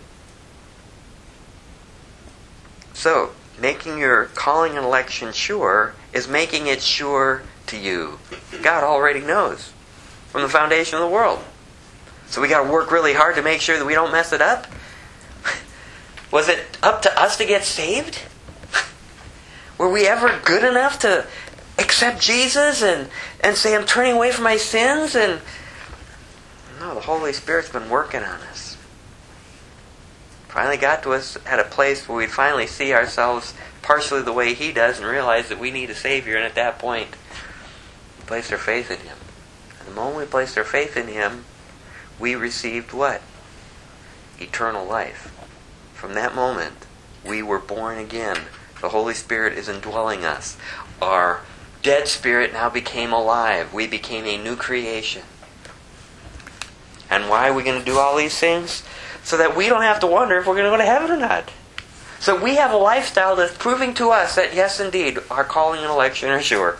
S1: So, making your calling and election sure is making it sure to you. God already knows from the foundation of the world. So we got to work really hard to make sure that we don't mess it up? Was it up to us to get saved? Were we ever good enough to accept Jesus and say, I'm turning away from my sins? And no, the Holy Spirit's been working on us. Finally got to us at a place where we finally see ourselves partially the way He does and realize that we need a Savior. And at that point, we place our faith in Him. And the moment we placed our faith in Him, we received what? Eternal life. From that moment, we were born again. The Holy Spirit is indwelling us. Our dead spirit now became alive. We became a new creation. And why are we going to do all these things? So that we don't have to wonder if we're going to go to heaven or not. So we have a lifestyle that's proving to us that yes, indeed, our calling and election are sure.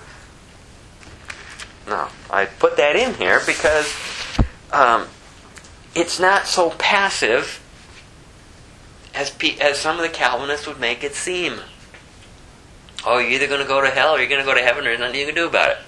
S1: Now, I put that in here because it's not so passive as some of the Calvinists would make it seem. Oh, you're either going to go to hell or you're going to go to heaven. There's nothing you can do about it.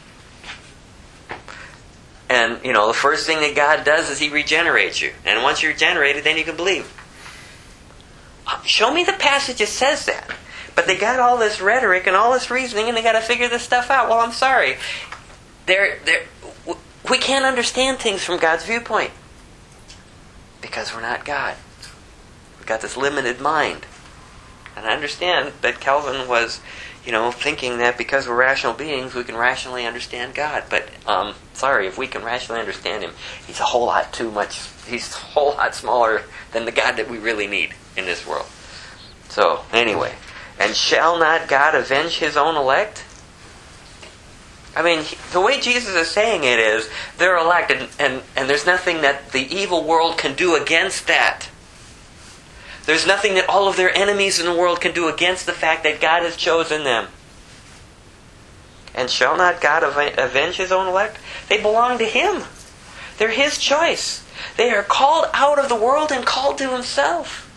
S1: And, the first thing that God does is He regenerates you. And once you're regenerated, then you can believe. Show me the passage that says that. But they got all this rhetoric and all this reasoning and they got to figure this stuff out. Well, I'm sorry. We can't understand things from God's viewpoint. Because we're not God. We've got this limited mind. And I understand that Calvin was, thinking that because we're rational beings, we can rationally understand God. But, sorry, if we can rationally understand Him, He's a whole lot too much. He's a whole lot smaller than the God that we really need in this world. So, anyway. And shall not God avenge His own elect? I mean, the way Jesus is saying it is, they're elect, and there's nothing that the evil world can do against that. There's nothing that all of their enemies in the world can do against the fact that God has chosen them. And shall not God avenge His own elect? They belong to Him. They're His choice. They are called out of the world and called to Himself.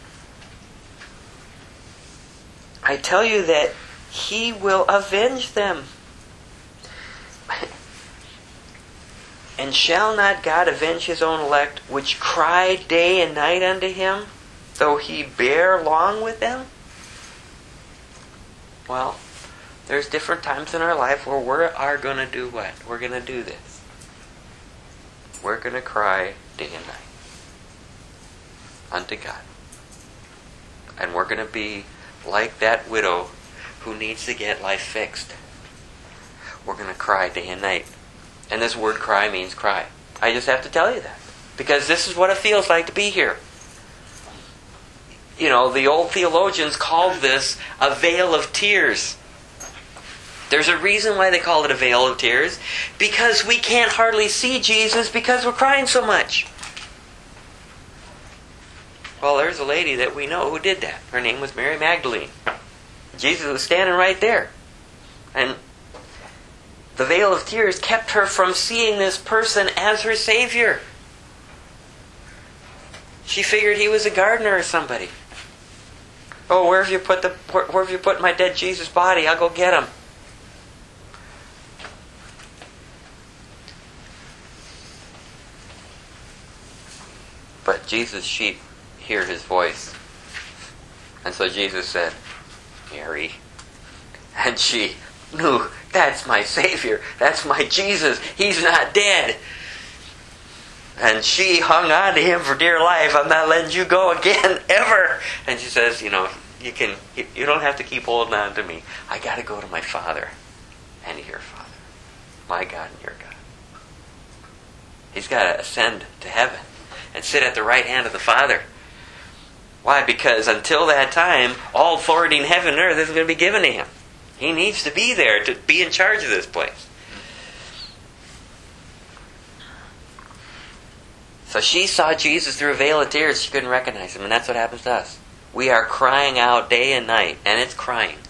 S1: I tell you that He will avenge them. And shall not God avenge His own elect, which cry day and night unto Him, though He bear long with them? Well, there's different times in our life where we are going to do what? We're going to do this. We're going to cry day and night unto God. And we're going to be like that widow who needs to get life fixed. We're going to cry day and night. And this word cry means cry. I just have to tell you that. Because this is what it feels like to be here. The old theologians called this a vale of tears. There's a reason why they call it a vale of tears. Because we can't hardly see Jesus because we're crying so much. Well, there's a lady that we know who did that. Her name was Mary Magdalene. Jesus was standing right there. And the veil of tears kept her from seeing this person as her Savior. She figured he was a gardener or somebody. Oh, where have you put my dead Jesus body? I'll go get him. But Jesus' sheep hear His voice. And so Jesus said, Mary. And she knew, that's my Savior. That's my Jesus. He's not dead. And she hung on to Him for dear life. I'm not letting you go again, ever. And she says, you don't have to keep holding on to me. I got to go to my Father and your Father. My God and your God. He's got to ascend to heaven and sit at the right hand of the Father. Why? Because until that time, all authority in heaven and earth is going to be given to Him. He needs to be there to be in charge of this place. So she saw Jesus through a veil of tears. She couldn't recognize Him. And that's what happens to us. We are crying out day and night. And it's crying.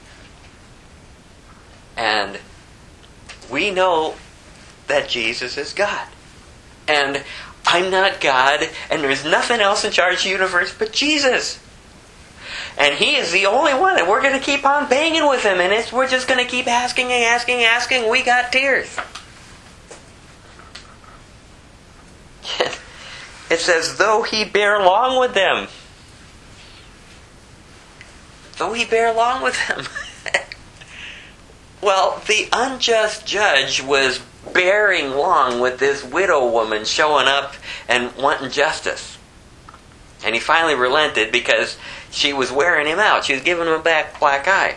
S1: And we know that Jesus is God. And I'm not God. And there's nothing else in charge of the universe but Jesus. And He is the only one that we're going to keep on banging with Him. And we're just going to keep asking and asking and asking. We got tears. It says, though He bear long with them. Though He bear long with them. Well, the unjust judge was bearing long with this widow woman showing up and wanting justice. And he finally relented because she was wearing him out. She was giving him a black eye.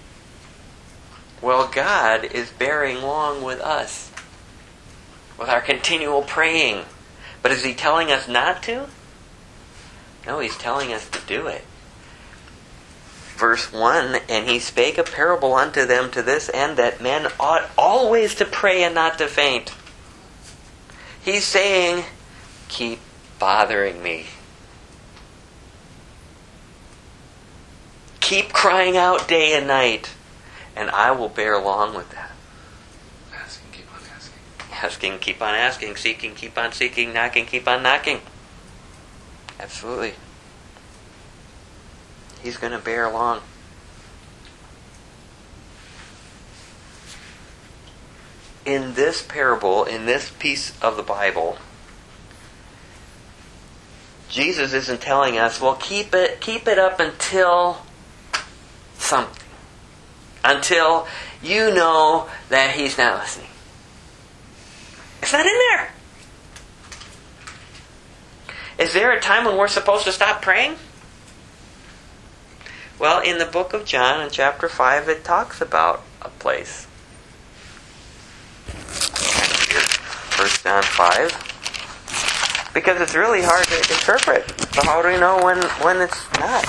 S1: Well, God is bearing long with us. With our continual praying. But is He telling us not to? No, He's telling us to do it. Verse 1, and He spake a parable unto them to this end, that men ought always to pray and not to faint. He's saying, keep bothering me. Keep crying out day and night, and I will bear long with that.
S2: Asking, keep on asking.
S1: Asking, keep on asking. Seeking, keep on seeking. Knocking, keep on knocking. Absolutely. He's going to bear long. In this parable, in this piece of the Bible, Jesus isn't telling us, well, keep it up until something. Until you know that He's not listening. It's not in there. Is there a time when we're supposed to stop praying? Well, in the book of John, in chapter 5, it talks about a place. 1 John 5. Because it's really hard to interpret. So how do we know when it's not?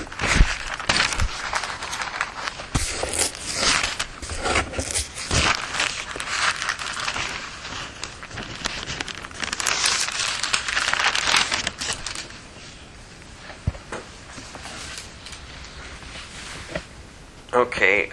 S1: Okay,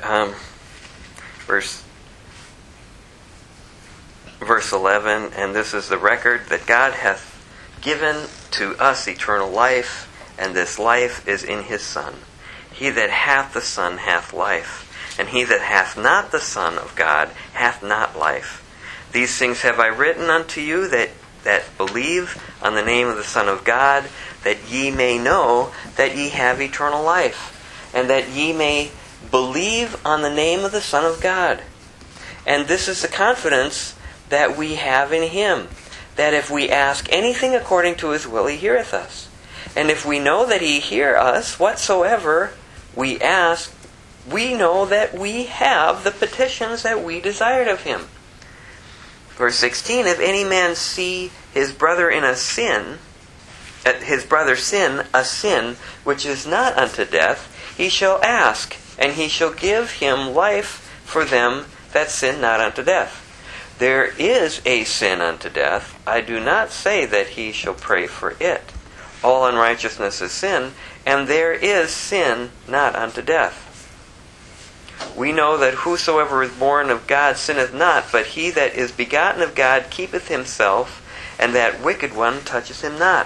S1: verse 11, and this is the record that God hath given to us eternal life, and this life is in His Son. He that hath the Son hath life, and he that hath not the Son of God hath not life. These things have I written unto you that believe on the name of the Son of God, that ye may know that ye have eternal life, and that ye may believe on the name of the Son of God. And this is the confidence that we have in Him, that if we ask anything according to His will, He heareth us. And if we know that He hear us, whatsoever we ask, we know that we have the petitions that we desired of Him. Verse 16, if any man see his brother in a sin, his brother sin a sin which is not unto death, he shall ask, and He shall give him life for them that sin not unto death. There is a sin unto death. I do not say that he shall pray for it. All unrighteousness is sin, and there is sin not unto death. We know that whosoever is born of God sinneth not, but he that is begotten of God keepeth himself, and that wicked one toucheth him not.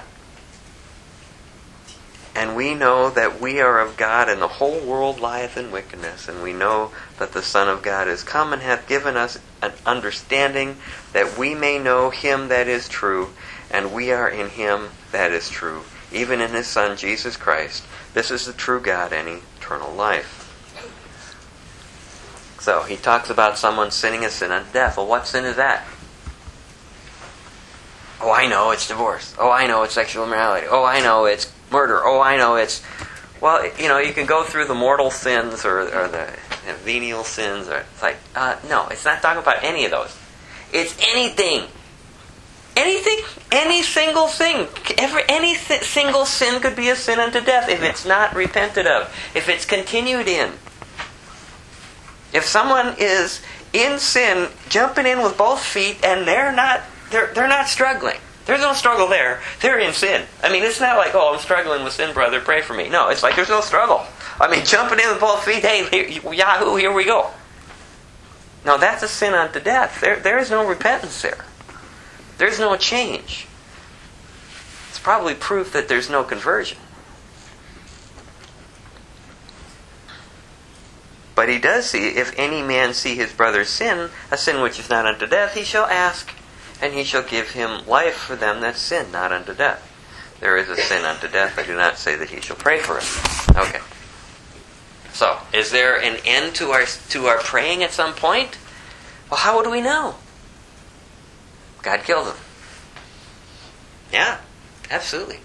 S1: And we know that we are of God, and the whole world lieth in wickedness. And we know that the Son of God is come, and hath given us an understanding, that we may know Him that is true, and we are in Him that is true, even in His Son Jesus Christ. This is the true God and eternal life. So, he talks about someone sinning a sin unto death. Well, what sin is that? Oh, I know, it's divorce. Oh, I know, it's sexual immorality. Oh, I know, it's murder. Oh, I know, it's... Well, you can go through the mortal sins or the venial sins. Or it's like, no, it's not talking about any of those. It's anything. Anything. Any single thing. Any single sin could be a sin unto death if it's not repented of. If it's continued in. If someone is in sin, jumping in with both feet, and they're not struggling. There's no struggle there. They're in sin. I mean, it's not like, oh, I'm struggling with sin, brother, pray for me. No, it's like there's no struggle. I mean, jumping in with both feet, hey, yahoo, here we go. No, that's a sin unto death. There is no repentance there. There's no change. It's probably proof that there's no conversion. But he does see, if any man see his brother sin, a sin which is not unto death, he shall ask, and He shall give him life for them that sin not unto death. There is a sin unto death. I do not say that he shall pray for it. Okay. So, is there an end to our praying at some point? Well, how would we know? God killed him. Yeah, absolutely.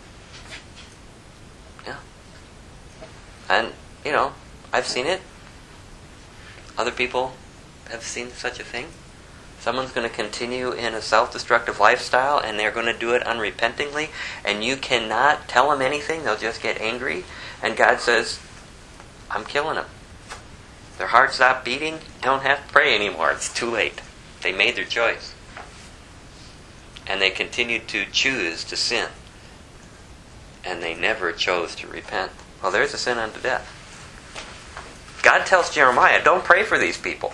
S1: Yeah. And, I've seen it. Other people have seen such a thing. Someone's going to continue in a self-destructive lifestyle, and they're going to do it unrepentingly, and you cannot tell them anything. They'll just get angry. And God says, I'm killing them. Their heart stopped beating. You don't have to pray anymore. It's too late. They made their choice. And they continued to choose to sin. And they never chose to repent. Well, there's a sin unto death. God tells Jeremiah, don't pray for these people.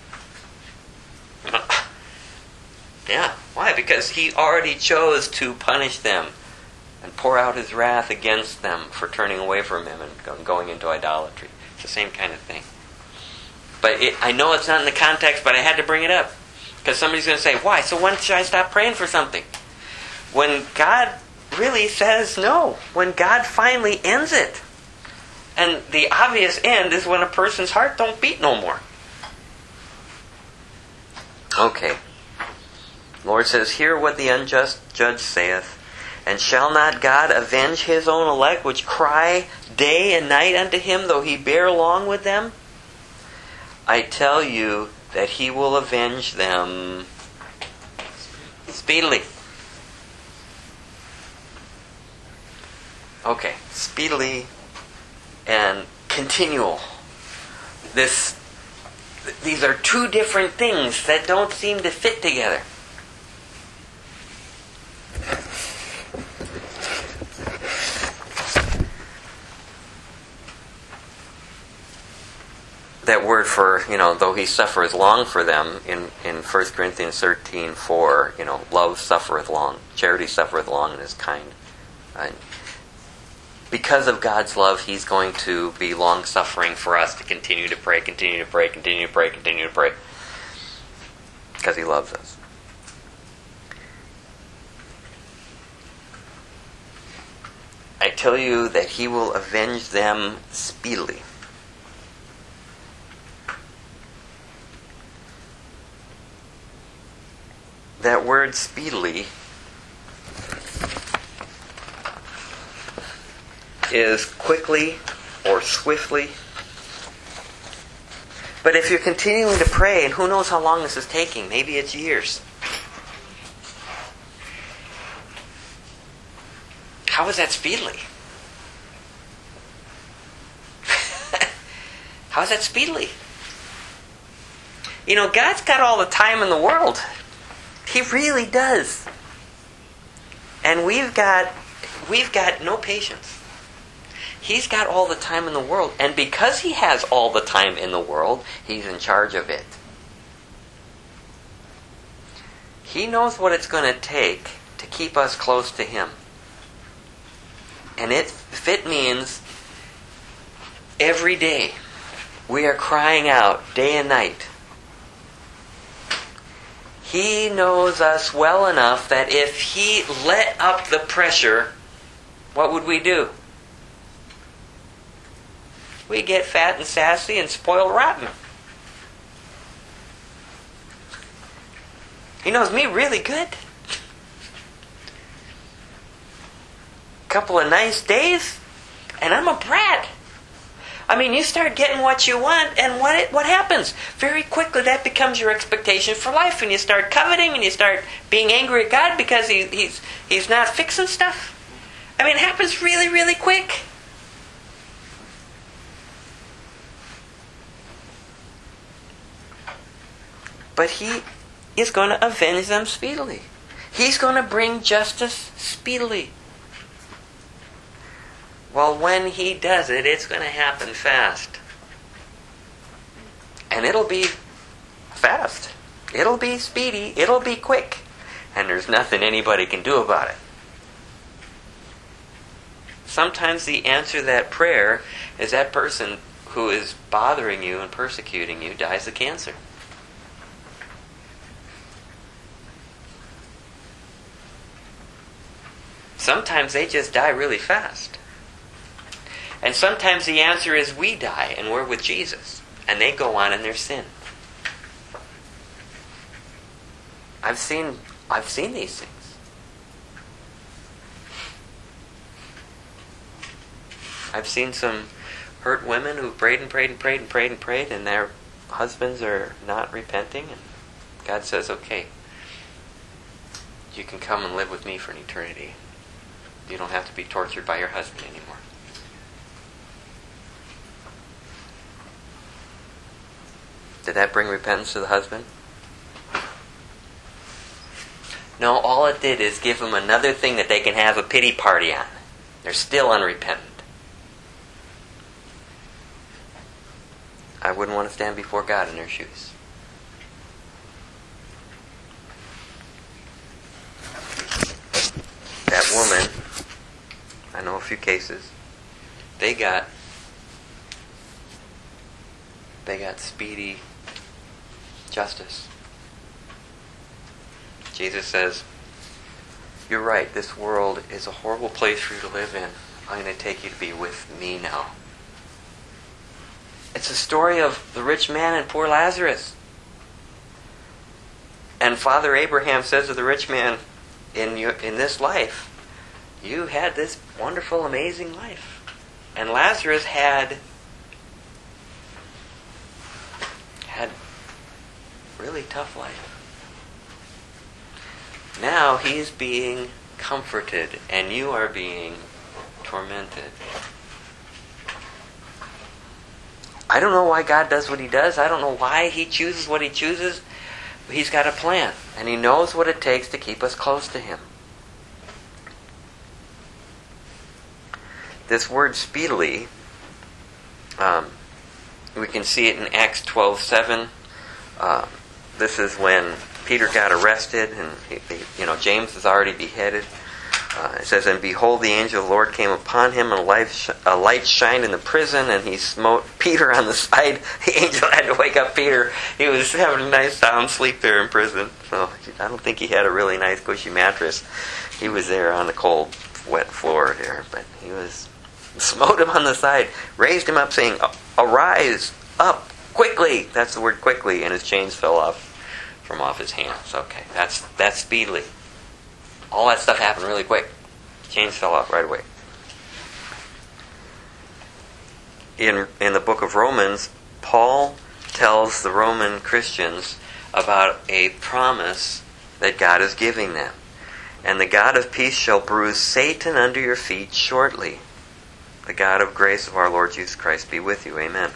S1: Yeah. Why? Because He already chose to punish them and pour out His wrath against them for turning away from Him and going into idolatry. It's the same kind of thing. But I know it's not in the context, but I had to bring it up. Because somebody's going to say, why? So when should I stop praying for something? When God really says no. When God finally ends it. And the obvious end is when a person's heart don't beat no more. Okay. The Lord says, hear what the unjust judge saith, And shall not God avenge his own elect, which cry day and night unto him, though he bear along with them? I tell you that he will avenge them speedily. Okay, speedily and continual. These are two different things that don't seem to fit together. That word for, though he suffereth long for them in 1 Corinthians 13:4, love suffereth long, charity suffereth long and is kind. Because of God's love, he's going to be long-suffering for us to continue to pray, continue to pray, continue to pray, continue to pray. Because he loves us. I tell you that he will avenge them speedily. That word speedily is quickly or swiftly. But if you're continuing to pray, and who knows how long this is taking, maybe it's years. How is that speedily? How is that speedily? God's got all the time in the world. He really does. And we've got no patience. He's got all the time in the world. And because he has all the time in the world, he's in charge of it. He knows what it's going to take to keep us close to him. And if it means every day we are crying out day and night, he knows us well enough that if he let up the pressure, what would we do? We get fat and sassy and spoiled rotten. He knows me really good. Couple of nice days, and I'm a brat. You start getting what you want, and what happens? Very quickly, that becomes your expectation for life, and you start coveting, and you start being angry at God because he's not fixing stuff. It happens really, really quick. But he is going to avenge them speedily. He's going to bring justice speedily. Well, when he does it, it's going to happen fast. And it'll be fast. It'll be speedy. It'll be quick. And there's nothing anybody can do about it. Sometimes the answer to that prayer is that person who is bothering you and persecuting you dies of cancer. Sometimes they just die really fast. And sometimes the answer is we die and we're with Jesus. And they go on in their sin. I've seen these things. I've seen some hurt women who prayed and prayed and prayed and prayed and prayed, and their husbands are not repenting, and God says, okay, you can come and live with me for an eternity. You don't have to be tortured by your husband anymore. Did that bring repentance to the husband? No, all it did is give them another thing that they can have a pity party on. They're still unrepentant. I wouldn't want to stand before God in their shoes. That woman, I know a few cases, they got speedy justice. Jesus says, you're right, this world is a horrible place for you to live in. I'm going to take you to be with me now. It's a story of the rich man and poor Lazarus. And Father Abraham says to the rich man, in this life, you had this wonderful, amazing life. And Lazarus had really tough life. Now he's being comforted and you are being tormented. I don't know why God does what he does. I don't know why he chooses what he chooses. But he's got a plan. And he knows what it takes to keep us close to him. This word speedily, we can see it in Acts 12:7. This is when Peter got arrested and James was already beheaded. It says, "And behold, the angel of the Lord came upon him, and a light shined in the prison, and he smote Peter on the side." The angel had to wake up Peter. He was having a nice sound sleep there in prison. So I don't think he had a really nice cushy mattress. He was there on the cold, wet floor there. But he smote him on the side, raised him up, saying, "Arise up quickly." That's the word quickly. And his chains fell off his hands. Okay, that's speedily. All that stuff happened really quick. Chains fell off right away. In the book of Romans, Paul tells the Roman Christians about a promise that God is giving them. "And the God of peace shall bruise Satan under your feet shortly. The God of grace of our Lord Jesus Christ be with you." Amen.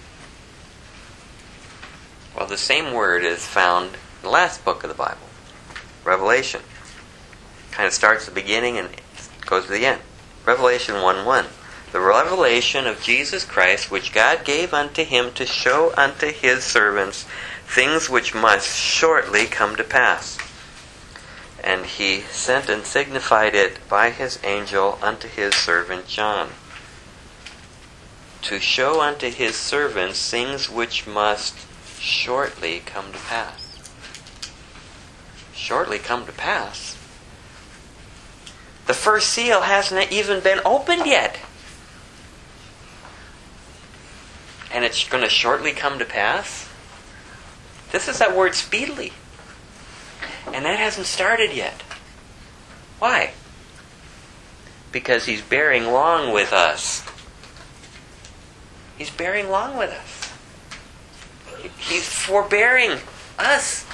S1: Well, the same word is found in the last book of the Bible, Revelation. Kind of starts at the beginning and goes to the end. Revelation 1:1. "The revelation of Jesus Christ, which God gave unto him to show unto his servants things which must shortly come to pass. And he sent and signified it by his angel unto his servant John, to show unto his servants things which must shortly come to pass." Shortly come to pass? The first seal hasn't even been opened yet. And it's going to shortly come to pass? This is that word speedily. And that hasn't started yet. Why? Because he's bearing long with us. He's bearing long with us. He's forbearing us.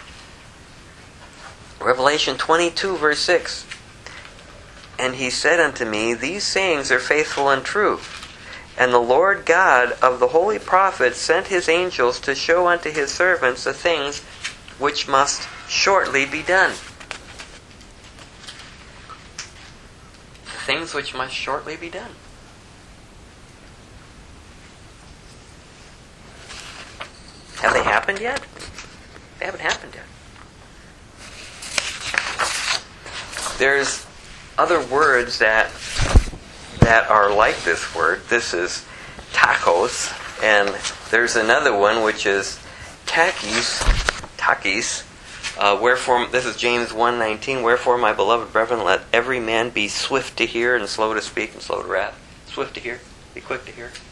S1: Revelation 22 verse 6. "And he said unto me, These sayings are faithful and true. And the Lord God of the holy prophets sent his angels to show unto his servants the things which must shortly be done." The things which must shortly be done. Have they happened yet? They haven't happened yet. There's other words that are like this word. This is tachos, and there's another one which is takis. Wherefore, this is James 1:19. "Wherefore, my beloved brethren, let every man be swift to hear and slow to speak and slow to wrath." Swift to hear, be quick to hear.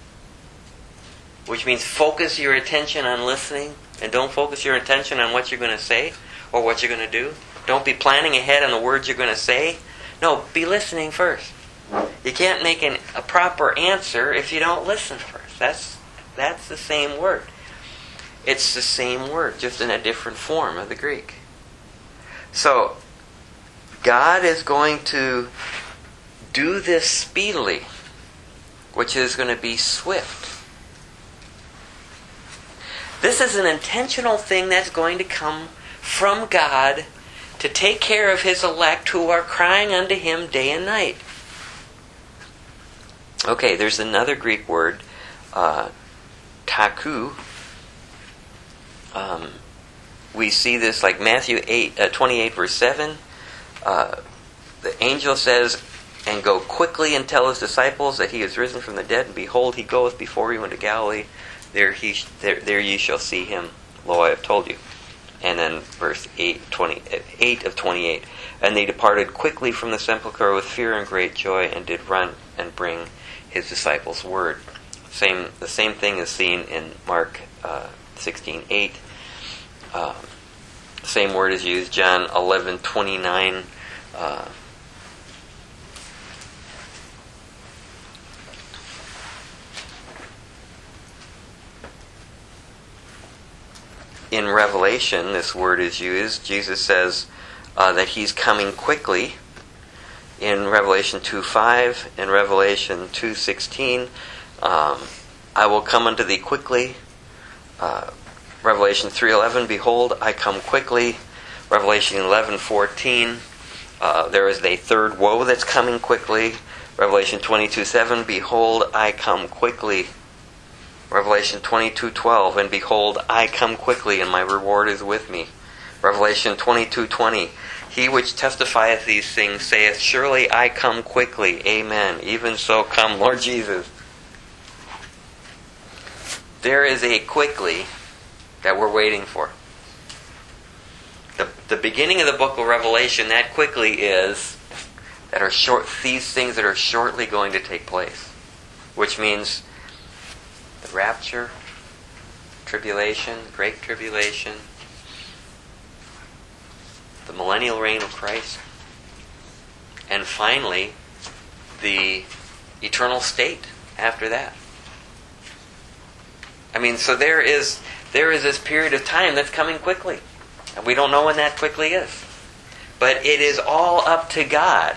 S1: Which means focus your attention on listening, and don't focus your attention on what you're going to say or what you're going to do. Don't be planning ahead on the words you're going to say. No, be listening first. You can't make a proper answer if you don't listen first. That's the same word. It's the same word, just in a different form of the Greek. So, God is going to do this speedily, which is going to be swift. This is an intentional thing that's going to come from God to take care of his elect who are crying unto him day and night. Okay, there's another Greek word, taku. We see this like Matthew 28 verse 7. The angel says, "And go quickly and tell his disciples that he is risen from the dead, and behold, he goeth before you into Galilee. There ye shall see him. Lo, I have told you." And then verse 8 of 28. "And they departed quickly from the sepulchre with fear and great joy, and did run and bring his disciples word." The same thing is seen in Mark 16:8. Same word is used, John 11:29. in Revelation, this word is used. Jesus says that he's coming quickly. In Revelation 2:5, in Revelation 2:16, I will come unto thee quickly. Revelation 3:11, behold, I come quickly. Revelation 11:14, there is a third woe that's coming quickly. Revelation 22:7, behold, I come quickly. Revelation 22:12, and behold, I come quickly, and my reward is with me. Revelation 22:20, he which testifieth these things saith, surely I come quickly. Amen. Even so come, Lord Jesus. There is a quickly that we're waiting for. The beginning of the book of Revelation, that quickly is that are short, these things that are shortly going to take place, which means the rapture, tribulation, great tribulation, the millennial reign of Christ, and finally the eternal state after that. I mean, so there is this period of time that's coming quickly. And we don't know when that quickly is. But it is all up to God.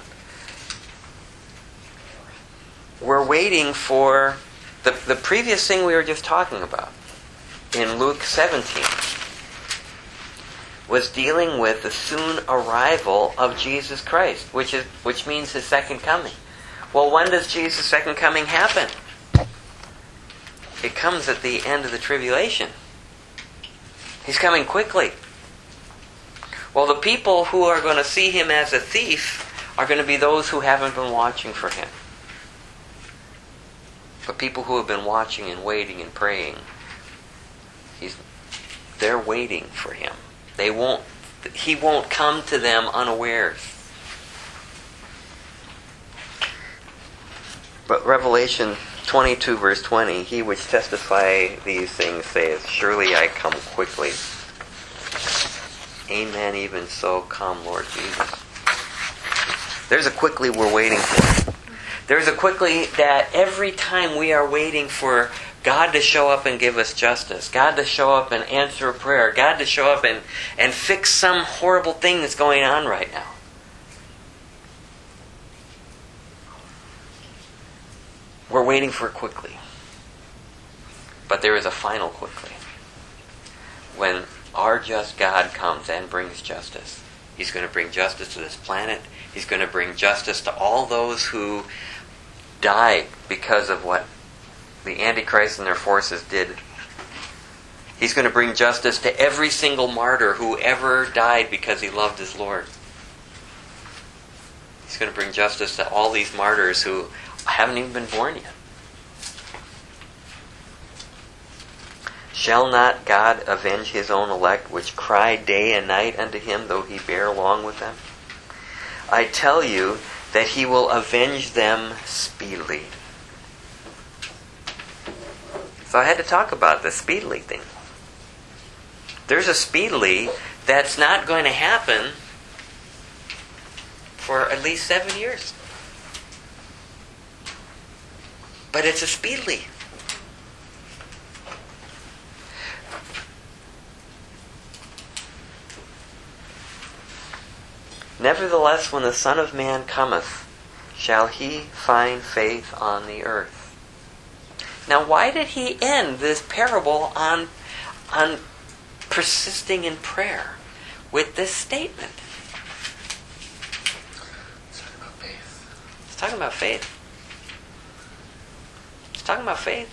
S1: We're waiting for the previous thing we were just talking about in Luke 17 was dealing with the soon arrival of Jesus Christ, which means his second coming. Well, when does Jesus' second coming happen? It comes at the end of the tribulation. He's coming quickly. Well, the people who are going to see him as a thief are going to be those who haven't been watching for him. But people who have been watching and waiting and praying, they're waiting for him. He won't come to them unawares. But Revelation 22 verse 20, he which testify these things saith, surely I come quickly. Amen, even so come, Lord Jesus. There's a quickly we're waiting for. There's a quickly that every time we are waiting for God to show up and give us justice, God to show up and answer a prayer, God to show up and fix some horrible thing that's going on right now. We're waiting for it quickly. But there is a final quickly. When our just God comes and brings justice. He's going to bring justice to this planet. He's going to bring justice to all those who died because of what the Antichrist and their forces did. He's going to bring justice to every single martyr who ever died because he loved his Lord. He's going to bring justice to all these martyrs who haven't even been born yet. Shall not God avenge his own elect, which cry day and night unto him, though he bear along with them? I tell you that he will avenge them speedily. So I had to talk about the speedily thing. There's a speedily that's not going to happen for at least 7 years. But it's a speedily. Nevertheless, when the Son of Man cometh, shall he find faith on the earth? Now, why did he end this parable on persisting in prayer with this statement?
S2: It's talking about faith.
S1: It's talking about faith. It's talking about faith.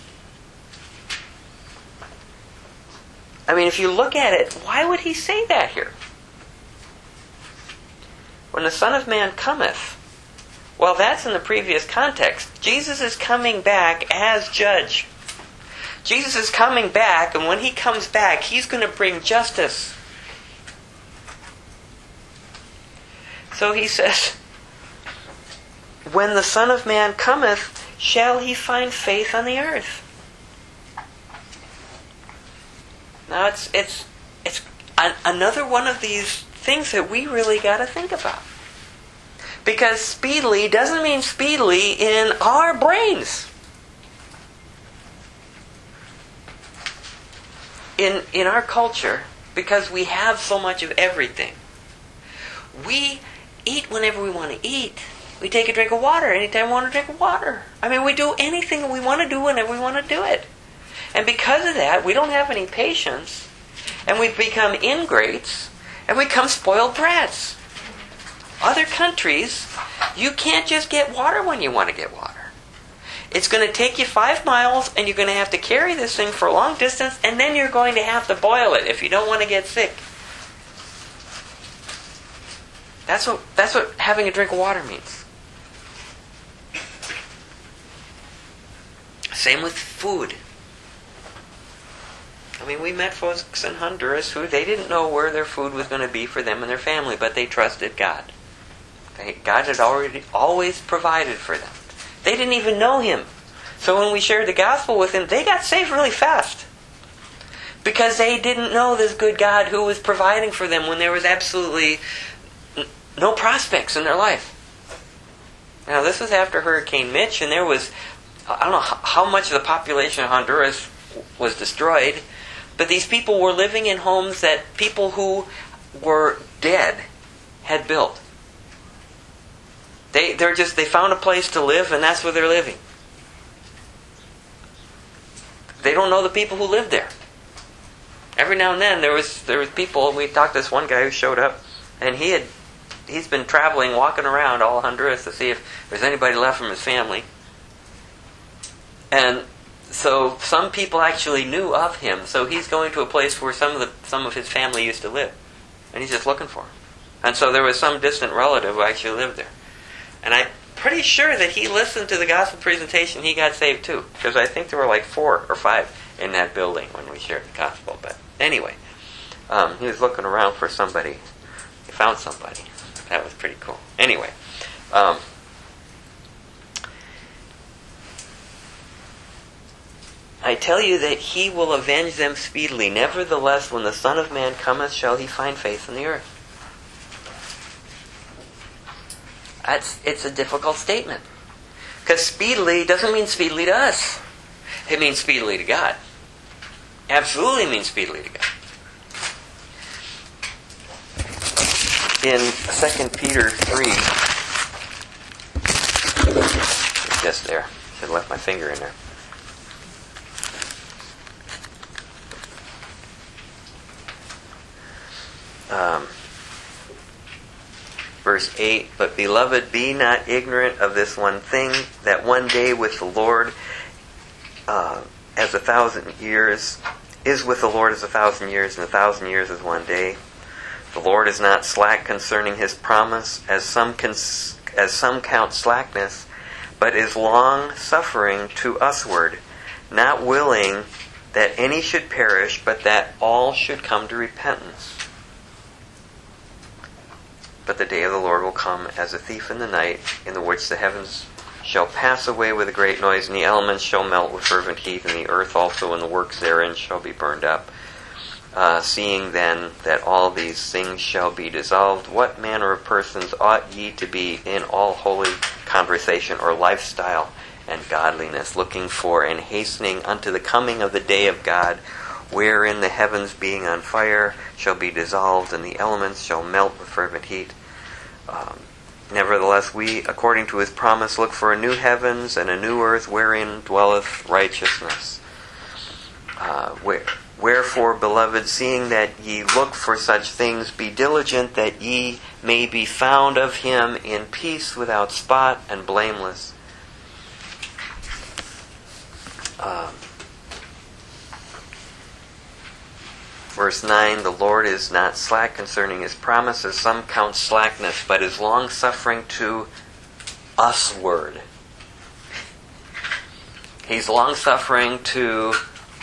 S1: I mean, if you look at it, why would he say that here? When the Son of Man cometh, well, that's in the previous context. Jesus is coming back as judge. Jesus is coming back, and when he comes back, he's going to bring justice. So he says, when the Son of Man cometh, shall he find faith on the earth? Now it's another one of these things that we really got to think about. Because speedily doesn't mean speedily in our brains. in our culture, because we have so much of everything, we eat whenever we want to eat. We take a drink of water anytime we want to drink water. I mean, we do anything we want to do whenever we want to do it. And because of that, we don't have any patience, and we become ingrates, and we become spoiled brats. Other countries, you can't just get water when you want to get water. It's going to take you 5 miles, and you're going to have to carry this thing for a long distance, and then you're going to have to boil it if you don't want to get sick. That's what having a drink of water means. Same with food. I mean, we met folks in Honduras who they didn't know where their food was going to be for them and their family, but they trusted God. God had always provided for them. They didn't even know Him. So when we shared the gospel with them, they got saved really fast. Because they didn't know this good God who was providing for them when there was absolutely no prospects in their life. Now, this was after Hurricane Mitch, and there was, I don't know how much of the population of Honduras was destroyed, but these people were living in homes that people who were dead had built. They found a place to live, and that's where they're living. They don't know the people who lived there. Every now and then there was people. We talked to this one guy who showed up, and he's been traveling, walking around all Honduras to see if there's anybody left from his family. And so some people actually knew of him. So he's going to a place where some of his family used to live, and he's just looking for him. And so there was some distant relative who actually lived there. And I'm pretty sure that he listened to the gospel presentation. He got saved too, because I think there were like 4 or 5 in that building when we shared the gospel. But anyway, he was looking around for somebody. He found somebody. That was pretty cool. Anyway, I tell you that He will avenge them speedily. Nevertheless, when the Son of Man cometh, shall He find faith in the earth? It's a difficult statement. Because speedily doesn't mean speedily to us. It means speedily to God. Absolutely means speedily to God. In 2 Peter 3, it's just there. Should have left my finger in there. Verse 8, but beloved, be not ignorant of this one thing, that one day with the Lord as 1,000 years, is with the Lord as 1,000 years, and 1,000 years is one day. The Lord is not slack concerning His promise, as some count slackness, but is long-suffering to usward, not willing that any should perish, but that all should come to repentance. But the day of the Lord will come as a thief in the night, in the which the heavens shall pass away with a great noise, and the elements shall melt with fervent heat, and the earth also and the works therein shall be burned up. Seeing then that all these things shall be dissolved, what manner of persons ought ye to be in all holy conversation or lifestyle and godliness, looking for and hastening unto the coming of the day of God, wherein the heavens being on fire shall be dissolved, and the elements shall melt with fervent heat. Nevertheless, we, according to His promise, look for a new heavens and a new earth, wherein dwelleth righteousness. Wherefore, beloved, seeing that ye look for such things, be diligent that ye may be found of Him in peace, without spot, and blameless. Verse 9, the Lord is not slack concerning His promise, as some count slackness, but is long-suffering to usward. He's long-suffering to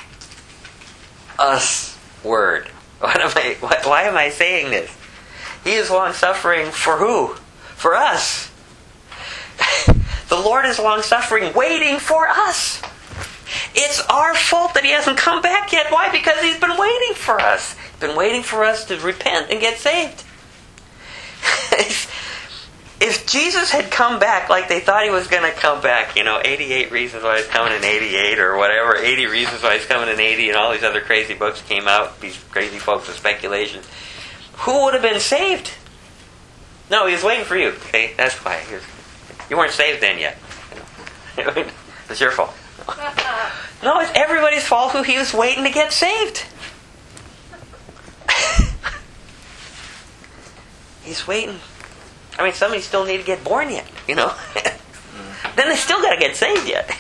S1: usward. Why am I saying this? He is long-suffering for who? For us. The Lord is long-suffering, waiting for us. It's our fault that He hasn't come back yet. Why? Because He's been waiting for us. He's been waiting for us to repent and get saved. if Jesus had come back like they thought he was going to come back, 88 reasons why he's coming in 88 or whatever, 80 reasons why he's coming in 80 and all these other crazy books came out, these crazy folks with speculations, who would have been saved? No, he was waiting for you. Okay, that's why. You weren't saved then yet. It's your fault. No, it's everybody's fault who he was waiting to get saved. He's waiting. I mean, somebody still need to get born yet, Then they still got to get saved yet,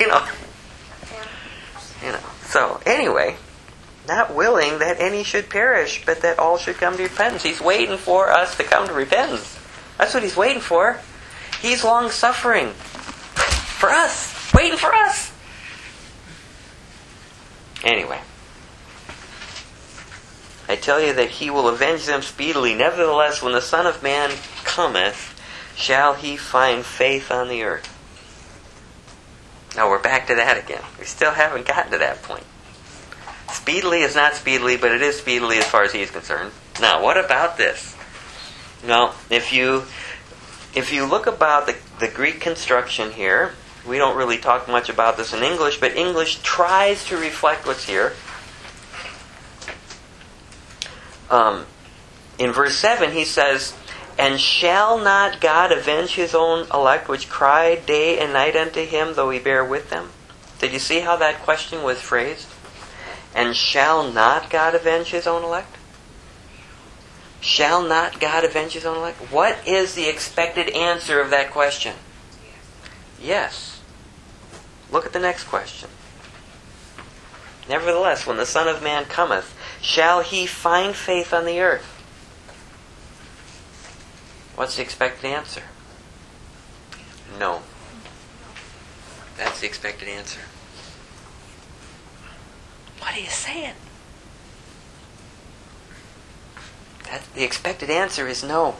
S1: So, anyway, not willing that any should perish, but that all should come to repentance. He's waiting for us to come to repentance. That's what he's waiting for. He's long-suffering. For us. Waiting for us. Anyway. I tell you that he will avenge them speedily. Nevertheless, when the Son of Man cometh, shall he find faith on the earth? Now we're back to that again. We still haven't gotten to that point. Speedily is not speedily, but it is speedily as far as he is concerned. Now, what about this? Now, if you look about the Greek construction here, we don't really talk much about this in English, but English tries to reflect what's here. In verse 7 he says, "And shall not God avenge his own elect, which cry day and night unto him, though he bear with them?" Did you see how that question was phrased? And shall not God avenge his own elect? Shall not God avenge his own elect? What is the expected answer of that question? Yes. Look at the next question. Nevertheless, when the Son of Man cometh, shall he find faith on the earth? What's the expected answer? No. That's the expected answer. What are you saying? The expected answer is no.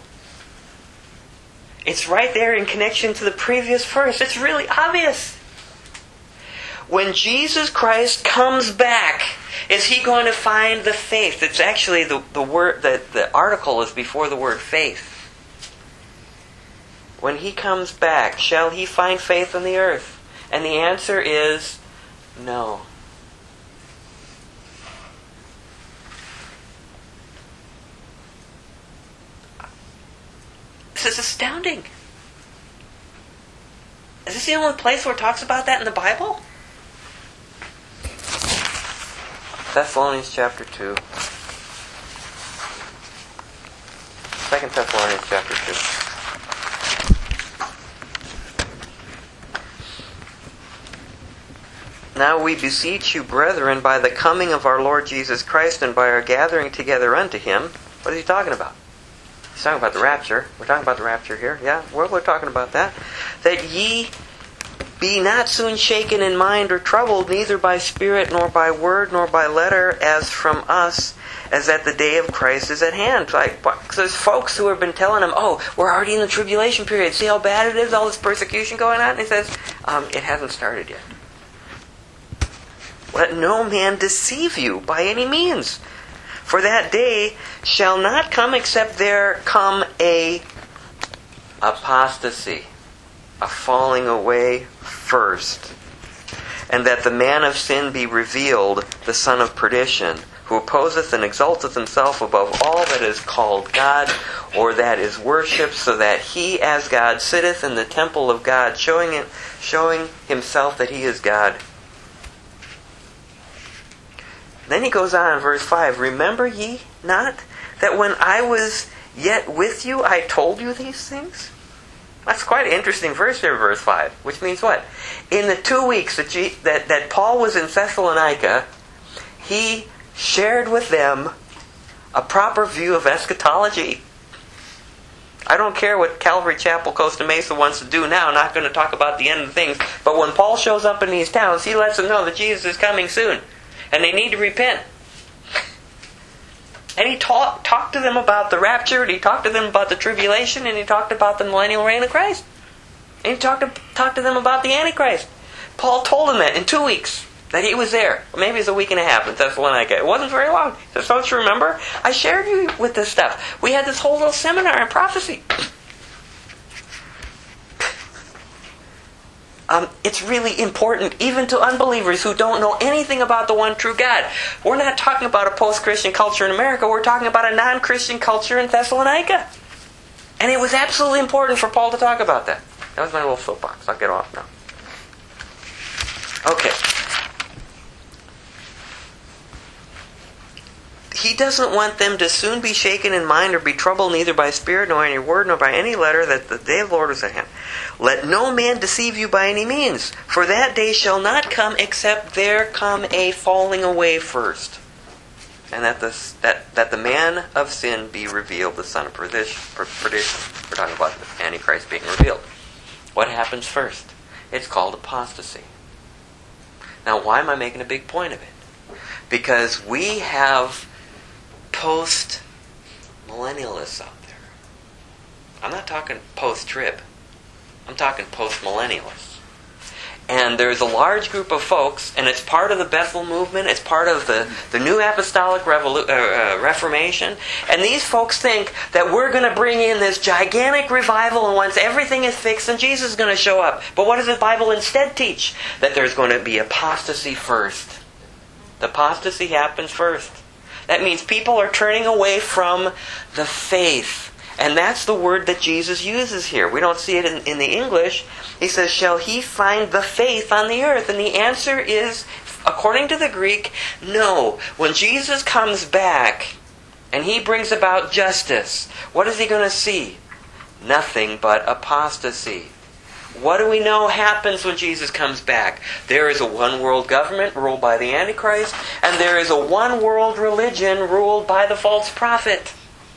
S1: It's right there in connection to the previous verse. It's really obvious. When Jesus Christ comes back, is he going to find the faith? It's actually the word, the article is before the word faith. When he comes back, shall he find faith on the earth? And the answer is no. This is astounding. Is this the only place where it talks about that in the Bible? Thessalonians chapter 2. 2 Thessalonians chapter 2. Now we beseech you, brethren, by the coming of our Lord Jesus Christ and by our gathering together unto him. What is he talking about? He's talking about the rapture. We're talking about the rapture here. Yeah, we're talking about that. That ye be not soon shaken in mind or troubled, neither by spirit, nor by word, nor by letter, as from us, as that the day of Christ is at hand. Like, there's folks who have been telling him, oh, we're already in the tribulation period. See how bad it is, all this persecution going on? And he says, it hasn't started yet. Let no man deceive you by any means. For that day shall not come except there come a apostasy, a falling away first, and that the man of sin be revealed, the son of perdition, who opposeth and exalteth himself above all that is called God, or that is worshipped, so that he as God sitteth in the temple of God, showing himself that he is God. Then he goes on in verse 5, remember ye not that when I was yet with you, I told you these things? That's quite an interesting verse there, verse 5. Which means what? In the 2 weeks that Paul was in Thessalonica, he shared with them a proper view of eschatology. I don't care what Calvary Chapel Costa Mesa wants to do now. I'm not going to talk about the end of things. But when Paul shows up in these towns, he lets them know that Jesus is coming soon. And they need to repent. And he talked to them about the rapture, and he talked to them about the tribulation, and he talked about the millennial reign of Christ. And he talked to them about the Antichrist. Paul told them that in 2 weeks, that he was there. Or maybe it was a week and a half in Thessalonica. It wasn't very long. He says, don't you remember? I shared you with this stuff. We had this whole little seminar on prophecy. it's really important, even to unbelievers who don't know anything about the one true God. We're not talking about a post-Christian culture in America. We're talking about a non-Christian culture in Thessalonica. And it was absolutely important for Paul to talk about that. That was my little soapbox. I'll get off now. Okay. He doesn't want them to soon be shaken in mind or be troubled neither by spirit nor any word nor by any letter, that the day of the Lord is at hand. Let no man deceive you by any means, for that day shall not come except there come a falling away first, and that the man of sin be revealed, the son of perdition. We're talking about the Antichrist being revealed. What happens first? It's called apostasy. Now, why am I making a big point of it? Because we have post-millennialists out there. I'm not talking post-trib. I'm talking post-millennialists. And there's a large group of folks, and it's part of the Bethel movement, it's part of the New Apostolic Reformation, and these folks think that we're going to bring in this gigantic revival, and once everything is fixed, then Jesus is going to show up. But what does the Bible instead teach? That there's going to be apostasy first. The apostasy happens first. That means people are turning away from the faith. And that's the word that Jesus uses here. We don't see it in the English. He says, shall he find the faith on the earth? And the answer is, according to the Greek, no. When Jesus comes back and he brings about justice, what is he going to see? Nothing but apostasy. What do we know happens when Jesus comes back? There is a one world government ruled by the Antichrist, and there is a one world religion ruled by the false prophet.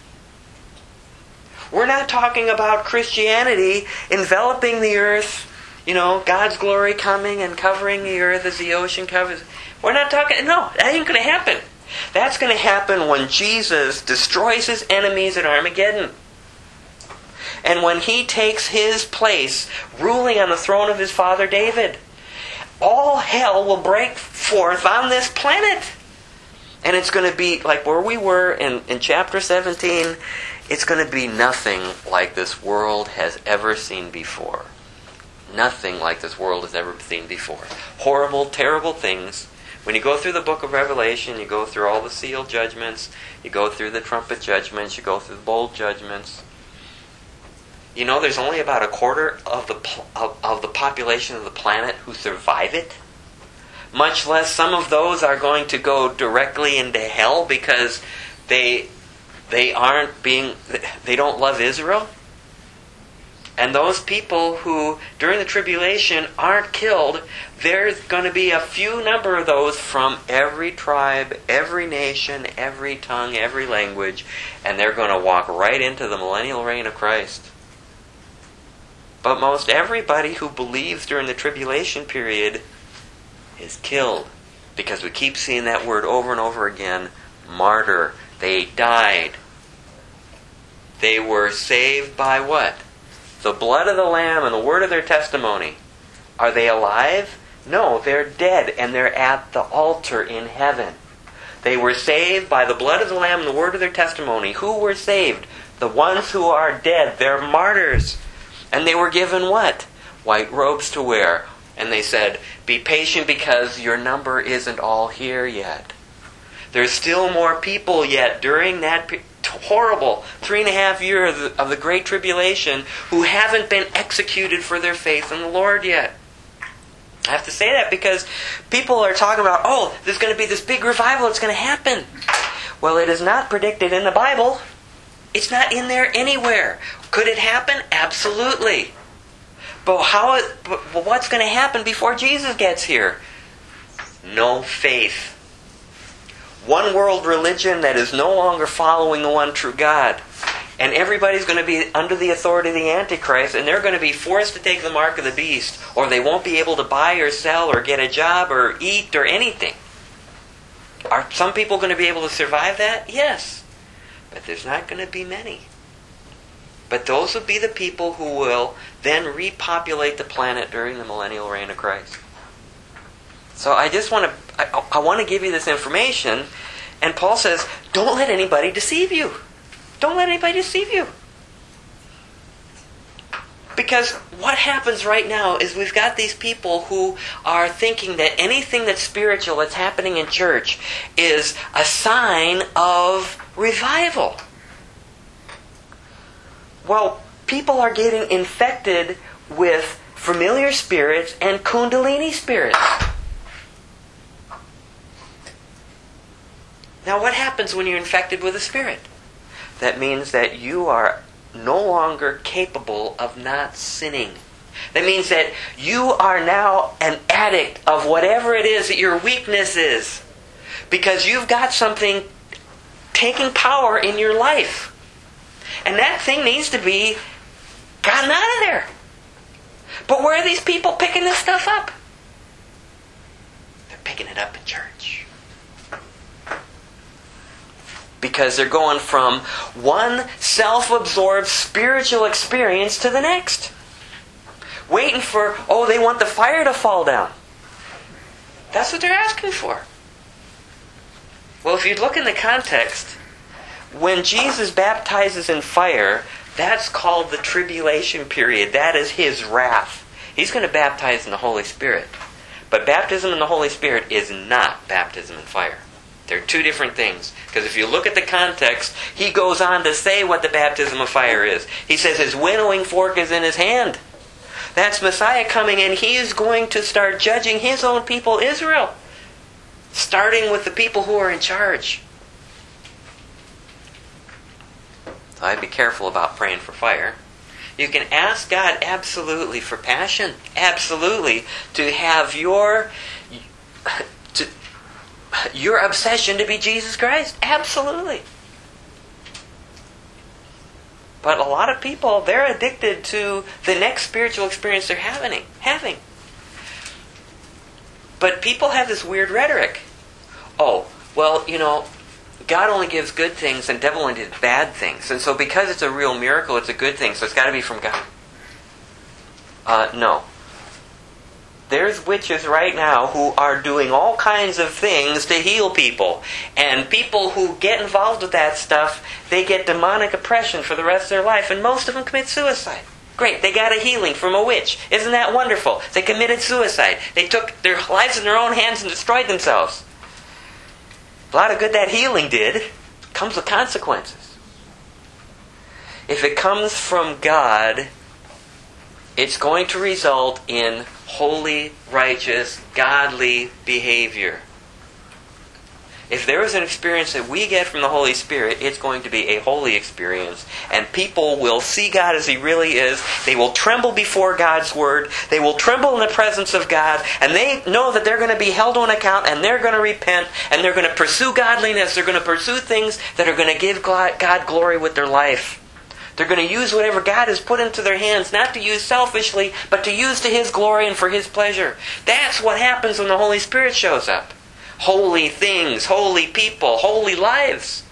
S1: We're not talking about Christianity enveloping the earth, God's glory coming and covering the earth as the ocean covers. We're not talking, no, that ain't going to happen. That's going to happen when Jesus destroys his enemies at Armageddon. And when he takes his place, ruling on the throne of his father David. All hell will break forth on this planet. And it's going to be like where we were in chapter 17. It's going to be nothing like this world has ever seen before. Nothing like this world has ever seen before. Horrible, terrible things. When you go through the book of Revelation, you go through all the seal judgments, you go through the trumpet judgments, you go through the bowl judgments. There's only about a quarter of the population of the planet who survive it. Much less some of those are going to go directly into hell because they don't love Israel. And those people who, during the tribulation, aren't killed, there's going to be a few number of those from every tribe, every nation, every tongue, every language, and they're going to walk right into the millennial reign of Christ. But most everybody who believes during the tribulation period is killed. Because we keep seeing that word over and over again, martyr. They died. They were saved by what? The blood of the Lamb and the word of their testimony. Are they alive? No, they're dead, and they're at the altar in heaven. They were saved by the blood of the Lamb and the word of their testimony. Who were saved? The ones who are dead. They're martyrs. And they were given what? White robes to wear. And they said, be patient because your number isn't all here yet. There's still more people yet during that horrible 3.5 years of the Great Tribulation who haven't been executed for their faith in the Lord yet. I have to say that because people are talking about, there's going to be this big revival, it's going to happen. Well, it is not predicted in the Bible. It's not in there anywhere. Could it happen? Absolutely. But what's going to happen before Jesus gets here? No faith. One world religion that is no longer following the one true God. And everybody's going to be under the authority of the Antichrist, and they're going to be forced to take the mark of the beast, or they won't be able to buy or sell or get a job or eat or anything. Are some people going to be able to survive that? Yes. But there's not going to be many. But those will be the people who will then repopulate the planet during the millennial reign of Christ. So I just want to give you this information, and Paul says, don't let anybody deceive you. Don't let anybody deceive you. Because what happens right now is we've got these people who are thinking that anything that's spiritual that's happening in church is a sign of revival. Well, people are getting infected with familiar spirits and kundalini spirits. Now, what happens when you're infected with a spirit? That means that you are no longer capable of not sinning. That means that you are now an addict of whatever it is that your weakness is. Because you've got something taking power in your life. And that thing needs to be gotten out of there. But where are these people picking this stuff up? They're picking it up in church. Because they're going from one self-absorbed spiritual experience to the next. Waiting for, they want the fire to fall down. That's what they're asking for. Well, if you look in the context, when Jesus baptizes in fire, that's called the tribulation period. That is His wrath. He's going to baptize in the Holy Spirit. But baptism in the Holy Spirit is not baptism in fire. They're two different things. Because if you look at the context, He goes on to say what the baptism of fire is. He says His winnowing fork is in His hand. That's Messiah coming, and He is going to start judging His own people, Israel. Starting with the people who are in charge. So I'd be careful about praying for fire. You can ask God absolutely for passion. Absolutely. To have your obsession to be Jesus Christ. Absolutely. But a lot of people, they're addicted to the next spiritual experience they're having. But people have this weird rhetoric. God only gives good things and devil only gives bad things. And so because it's a real miracle, it's a good thing. So it's got to be from God. No. There's witches right now who are doing all kinds of things to heal people. And people who get involved with that stuff, they get demonic oppression for the rest of their life. And most of them commit suicide. Great, they got a healing from a witch. Isn't that wonderful? They committed suicide. They took their lives in their own hands and destroyed themselves. A lot of good that healing did comes with consequences. If it comes from God, it's going to result in holy, righteous, godly behavior. If there is an experience that we get from the Holy Spirit, it's going to be a holy experience. And people will see God as He really is. They will tremble before God's Word. They will tremble in the presence of God. And they know that they're going to be held on account. And they're going to repent. And they're going to pursue godliness. They're going to pursue things that are going to give God glory with their life. They're going to use whatever God has put into their hands, not to use selfishly, but to use to His glory and for His pleasure. That's what happens when the Holy Spirit shows up. Holy things, holy people, holy lives.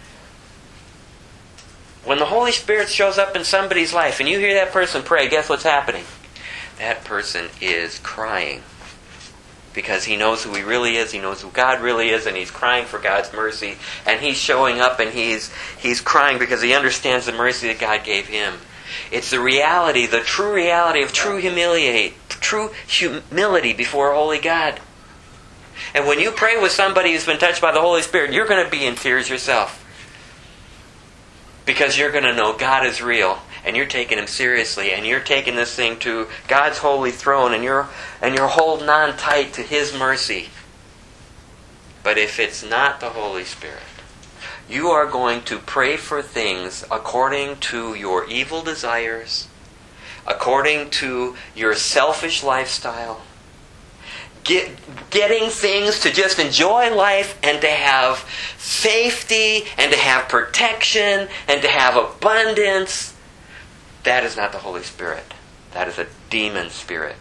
S1: When the Holy Spirit shows up in somebody's life and you hear that person pray, guess what's happening? That person is crying. Because he knows who he really is, he knows who God really is, and he's crying for God's mercy. And he's showing up and he's crying because he understands the mercy that God gave him. It's the reality, the true reality of true humility before a holy God. And when you pray with somebody who's been touched by the Holy Spirit, you're going to be in tears yourself. Because you're going to know God is real, and you're taking Him seriously, and you're taking this thing to God's holy throne, and you're holding on tight to His mercy. But if it's not the Holy Spirit, you are going to pray for things according to your evil desires, according to your selfish lifestyle, getting things to just enjoy life and to have safety and to have protection and to have abundance. That is not the Holy Spirit. That is a demon spirit.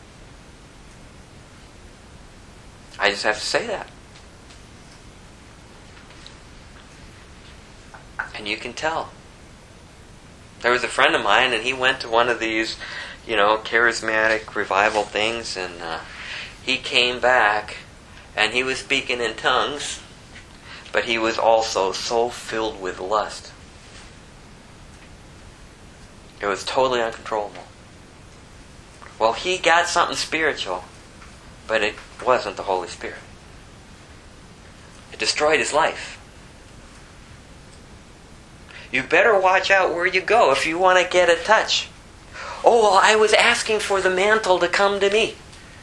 S1: I just have to say that. And you can tell. There was a friend of mine and he went to one of these, charismatic revival things, and he came back and he was speaking in tongues, but he was also so filled with lust. It was totally uncontrollable. Well, he got something spiritual, but it wasn't the Holy Spirit. It destroyed his life. You better watch out where you go if you want to get a touch. Oh, well, I was asking for the mantle to come to me.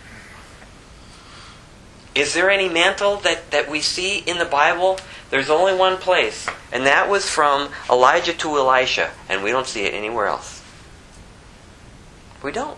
S1: Is there any mantle that we see in the Bible? There's only one place, and that was from Elijah to Elisha, and we don't see it anywhere else. We don't.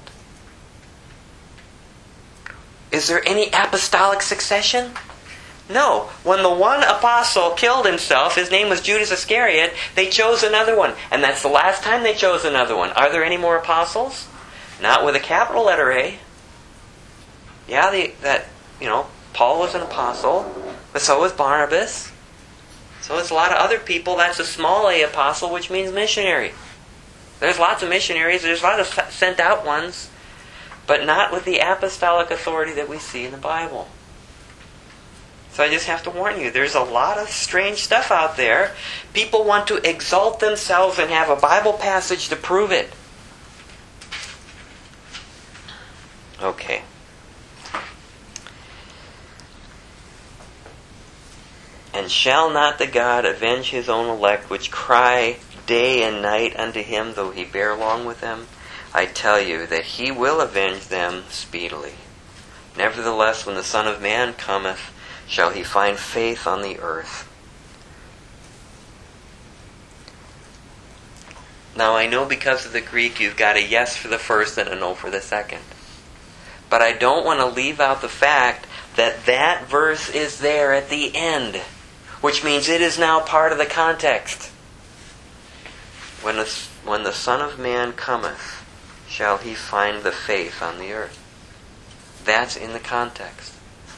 S1: Is there any apostolic succession? No. When the one apostle killed himself, his name was Judas Iscariot, they chose another one. And that's the last time they chose another one. Are there any more apostles? Not with a capital letter A. Yeah, Paul was an apostle, but so was Barnabas. So is a lot of other people. That's a small A apostle, which means missionary. There's lots of missionaries. There's a lot of sent out ones, but not with the apostolic authority that we see in the Bible. So I just have to warn you, there's a lot of strange stuff out there. People want to exalt themselves and have a Bible passage to prove it. Okay. And shall not the God avenge his own elect, which cry day and night unto him, though he bear long with them? I tell you that he will avenge them speedily. Nevertheless, when the Son of Man cometh, shall he find faith on the earth? Now I know because of the Greek you've got a yes for the first and a no for the second. But I don't want to leave out the fact that that verse is there at the end, which means it is now part of the context. When the Son of Man cometh, shall he find the faith on the earth? That's in the context.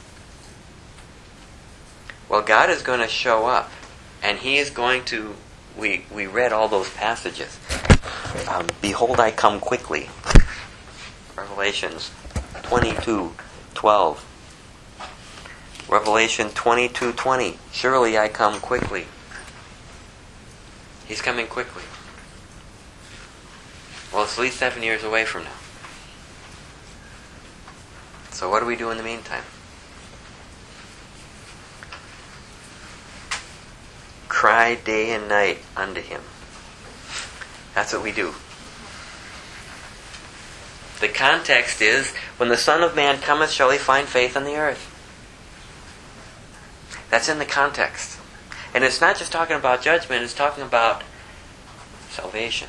S1: Well, God is going to show up, and he is going to... We read all those passages. Behold, I come quickly. Revelations 22:12. Revelation 22:20. Surely I come quickly. He's coming quickly. Well, it's at least 7 years away from now. So what do we do in the meantime? Cry day and night unto him. That's what we do. The context is, when the Son of Man cometh, shall he find faith on the earth. That's in the context. And it's not just talking about judgment, it's talking about salvation.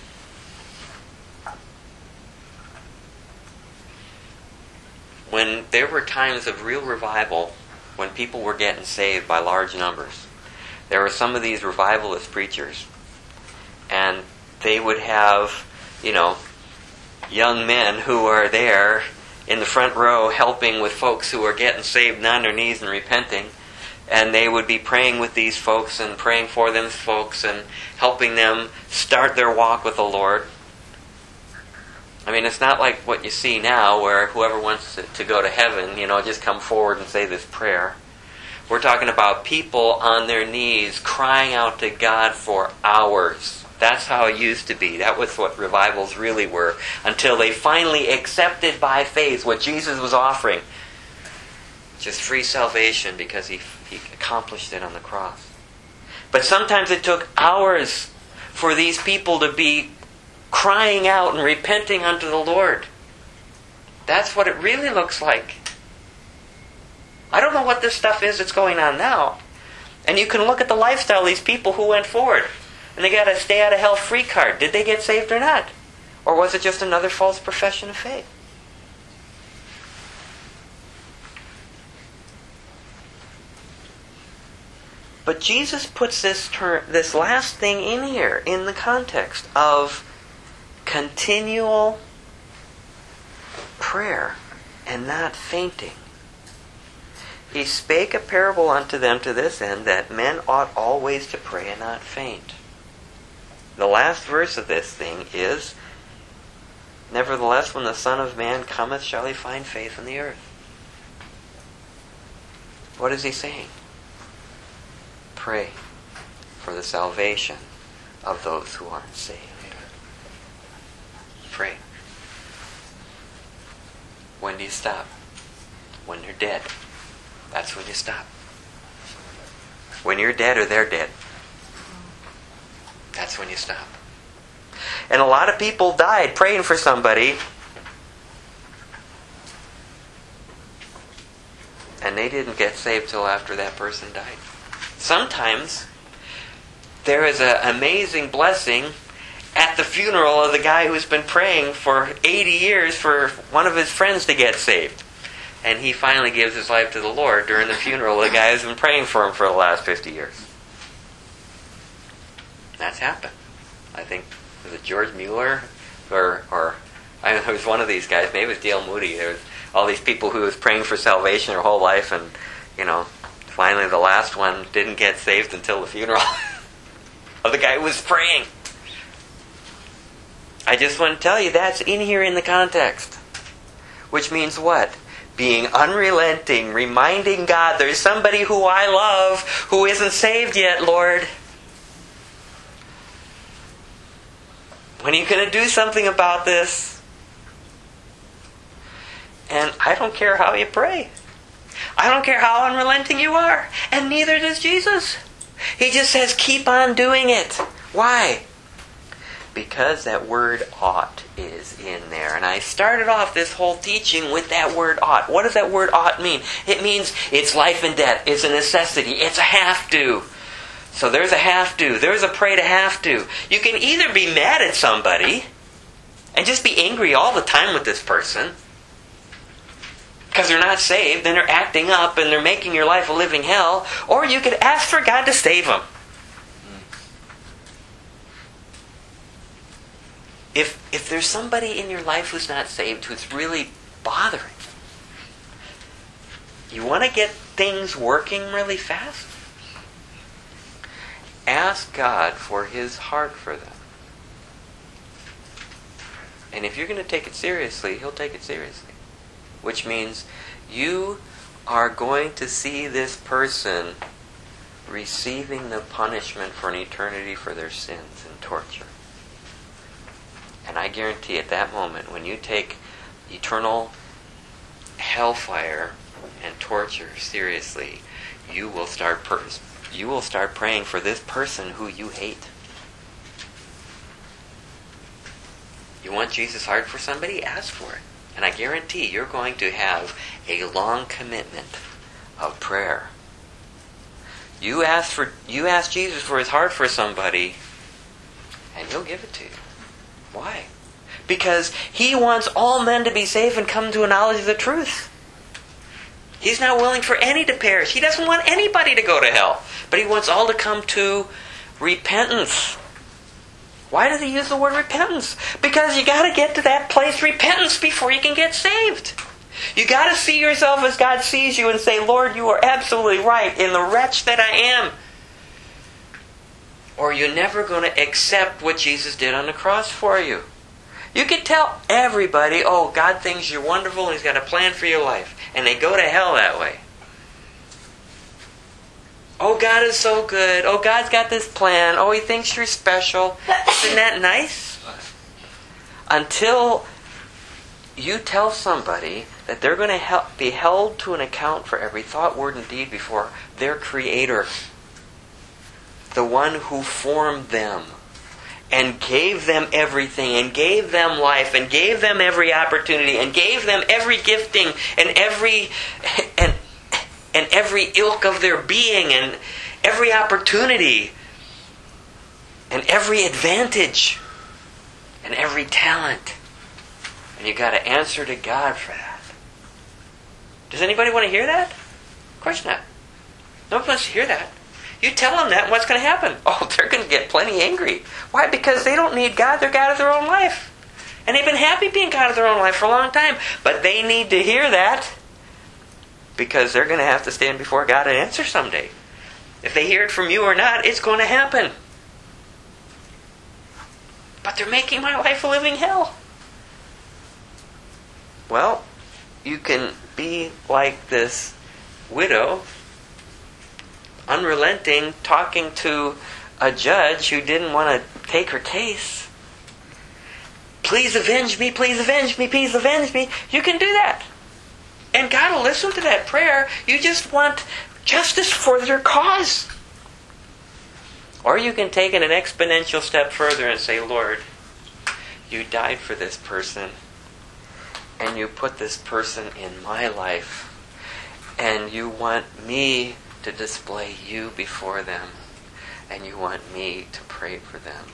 S1: When there were times of real revival, when people were getting saved by large numbers, there were some of these revivalist preachers, and they would have, young men who are there in the front row helping with folks who are getting saved and on their knees and repenting, and they would be praying with these folks and praying for them folks and helping them start their walk with the Lord. I mean, it's not like what you see now where whoever wants to go to heaven, just come forward and say this prayer. We're talking about people on their knees crying out to God for hours. That's how it used to be. That was what revivals really were, until they finally accepted by faith what Jesus was offering. Just free salvation because he accomplished it on the cross. But sometimes it took hours for these people to be crying out and repenting unto the Lord. That's what it really looks like. I don't know what this stuff is that's going on now. And you can look at the lifestyle of these people who went forward. And they got a stay out of hell free card. Did they get saved or not? Or was it just another false profession of faith? But Jesus puts this last thing in here in the context of continual prayer and not fainting. He spake a parable unto them to this end, that men ought always to pray and not faint. The last verse of this thing is, nevertheless, when the Son of Man cometh, shall he find faith on the earth. What is he saying? Pray for the salvation of those who aren't saved. Pray. When do you stop? When you're dead. That's when you stop. When you're dead or they're dead. That's when you stop. And a lot of people died praying for somebody, and they didn't get saved till after that person died. Sometimes there is an amazing blessing at the funeral of the guy who's been praying for 80 years for one of his friends to get saved. And he finally gives his life to the Lord during the funeral of the guy who's been praying for him for the last 50 years. That's happened. I think, was it George Mueller? Or I don't know, it was one of these guys. Maybe it was Dale Moody. There was all these people who was praying for salvation their whole life, and, finally the last one didn't get saved until the funeral of the guy who was praying. I just want to tell you that's in here in the context. Which means what? Being unrelenting, reminding God, there's somebody who I love who isn't saved yet, Lord. When are you going to do something about this? And I don't care how you pray. I don't care how unrelenting you are. And neither does Jesus. He just says, keep on doing it. Why? Because that word ought is in there. And I started off this whole teaching with that word ought. What does that word ought mean? It means it's life and death. It's a necessity. It's a have to. So there's a have to. There's a pray to have to. You can either be mad at somebody and just be angry all the time with this person because they're not saved and they're acting up and they're making your life a living hell, or you could ask for God to save them. If there's somebody in your life who's not saved, who's really bothering, you want to get things working really fast? Ask God for His heart for them. And if you're going to take it seriously, He'll take it seriously. Which means you are going to see this person receiving the punishment for an eternity for their sins and torture. And I guarantee at that moment, when you take eternal hellfire and torture seriously, you will start praying for this person who you hate. You want Jesus' heart for somebody? Ask for it. And I guarantee you're going to have a long commitment of prayer. You ask Jesus for His heart for somebody, and He'll give it to you. Why? Because He wants all men to be saved and come to a knowledge of the truth. He's not willing for any to perish. He doesn't want anybody to go to hell. But He wants all to come to repentance. Why does He use the word repentance? Because you got to get to that place, repentance, before you can get saved. You got to see yourself as God sees you and say, Lord, you are absolutely right in the wretch that I am. Or you're never going to accept what Jesus did on the cross for you. You can tell everybody, oh, God thinks you're wonderful and He's got a plan for your life. And they go to hell that way. Oh, God is so good. Oh, God's got this plan. Oh, He thinks you're special. Isn't that nice? Until you tell somebody that they're going to be held to an account for every thought, word, and deed before their Creator. The one who formed them and gave them everything and gave them life and gave them every opportunity and gave them every gifting and every ilk of their being and every opportunity and every advantage and every talent. And you got to answer to God for that. Does anybody want to hear that? Of course not. No one wants to hear that. You tell them that, and what's going to happen? Oh, they're going to get plenty angry. Why? Because they don't need God. They're God of their own life. And they've been happy being God of their own life for a long time. But they need to hear that because they're going to have to stand before God and answer someday. If they hear it from you or not, it's going to happen. But they're making my life a living hell. Well, you can be like this widow, unrelenting, talking to a judge who didn't want to take her case. Please avenge me, please avenge me, please avenge me. You can do that. And God will listen to that prayer. You just want justice for their cause. Or you can take it an exponential step further and say, Lord, you died for this person. And you put this person in my life. And you want me to display you before them. And you want me to pray for them.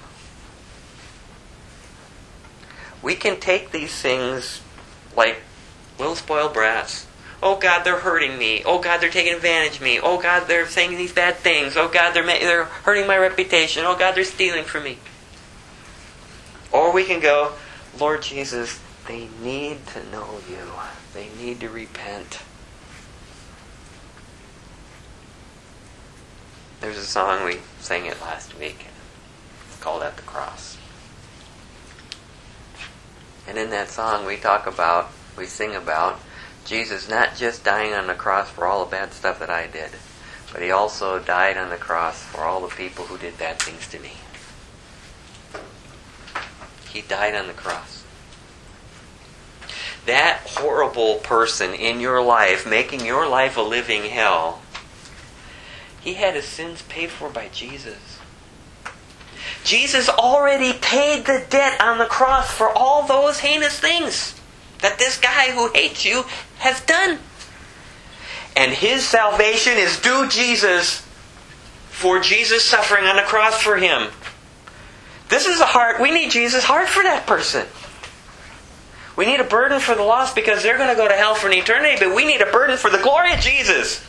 S1: We can take these things like little spoiled brats. Oh God, they're hurting me. Oh God, they're taking advantage of me. Oh God, they're saying these bad things. Oh God, they're hurting my reputation. Oh God, they're stealing from me. Or we can go, Lord Jesus, they need to know you. They need to repent. There's a song, we sang it last week. It's called At the Cross. And in that song we sing about Jesus not just dying on the cross for all the bad stuff that I did, but He also died on the cross for all the people who did bad things to me. He died on the cross. That horrible person in your life, making your life a living hell, he had his sins paid for by Jesus. Jesus already paid the debt on the cross for all those heinous things that this guy who hates you has done. And his salvation is due Jesus for Jesus suffering on the cross for him. This is a heart, we need Jesus' heart for that person. We need a burden for the lost because they're going to go to hell for an eternity, but we need a burden for the glory of Jesus.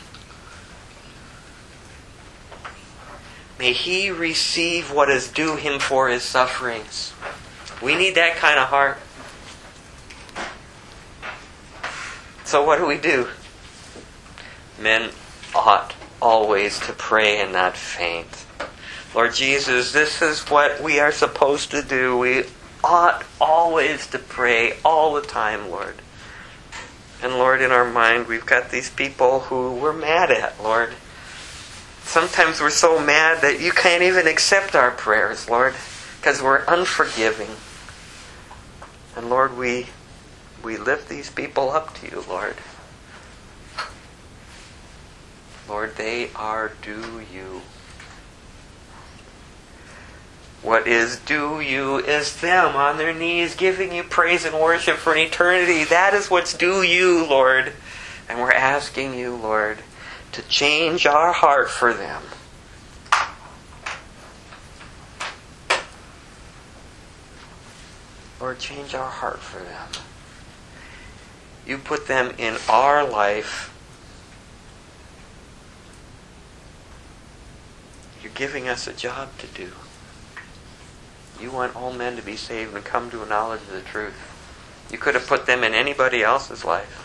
S1: May He receive what is due Him for His sufferings. We need that kind of heart. So what do? Men ought always to pray and not faint. Lord Jesus, this is what we are supposed to do. We ought always to pray all the time, Lord. And Lord, in our mind, we've got these people who we're mad at, Lord. Sometimes we're so mad that you can't even accept our prayers, Lord, because we're unforgiving. And Lord, we lift these people up to you, Lord. Lord, they are due you. What is due you is them on their knees giving you praise and worship for an eternity. That is what's due you, Lord. And we're asking you, Lord, to change our heart for them. Lord, change our heart for them. You put them in our life. You're giving us a job to do. You want all men to be saved and come to a knowledge of the truth. You could have put them in anybody else's life.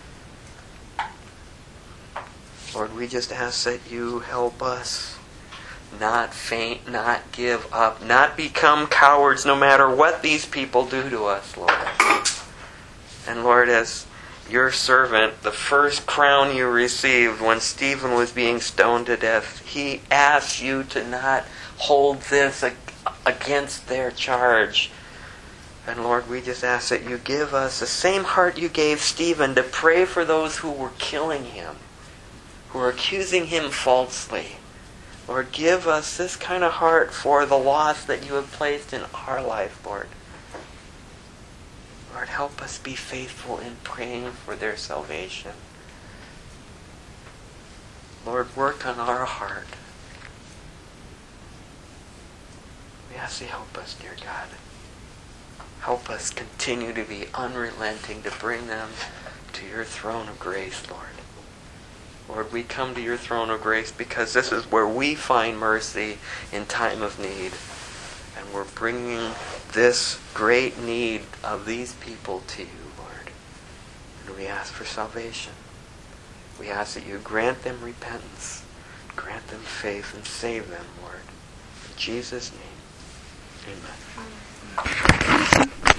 S1: Lord, we just ask that you help us not faint, not give up, not become cowards no matter what these people do to us, Lord. And Lord, as your servant, the first crown you received when Stephen was being stoned to death, he asked you to not hold this against their charge. And Lord, we just ask that you give us the same heart you gave Stephen to pray for those who were killing him, who are accusing him falsely. Lord, give us this kind of heart for the lost that you have placed in our life, Lord. Lord, help us be faithful in praying for their salvation. Lord, work on our heart. We ask you help us, dear God. Help us continue to be unrelenting to bring them to your throne of grace, Lord. Lord, we come to your throne of grace because this is where we find mercy in time of need. And we're bringing this great need of these people to you, Lord. And we ask for salvation. We ask that you grant them repentance, grant them faith, and save them, Lord. In Jesus' name, amen.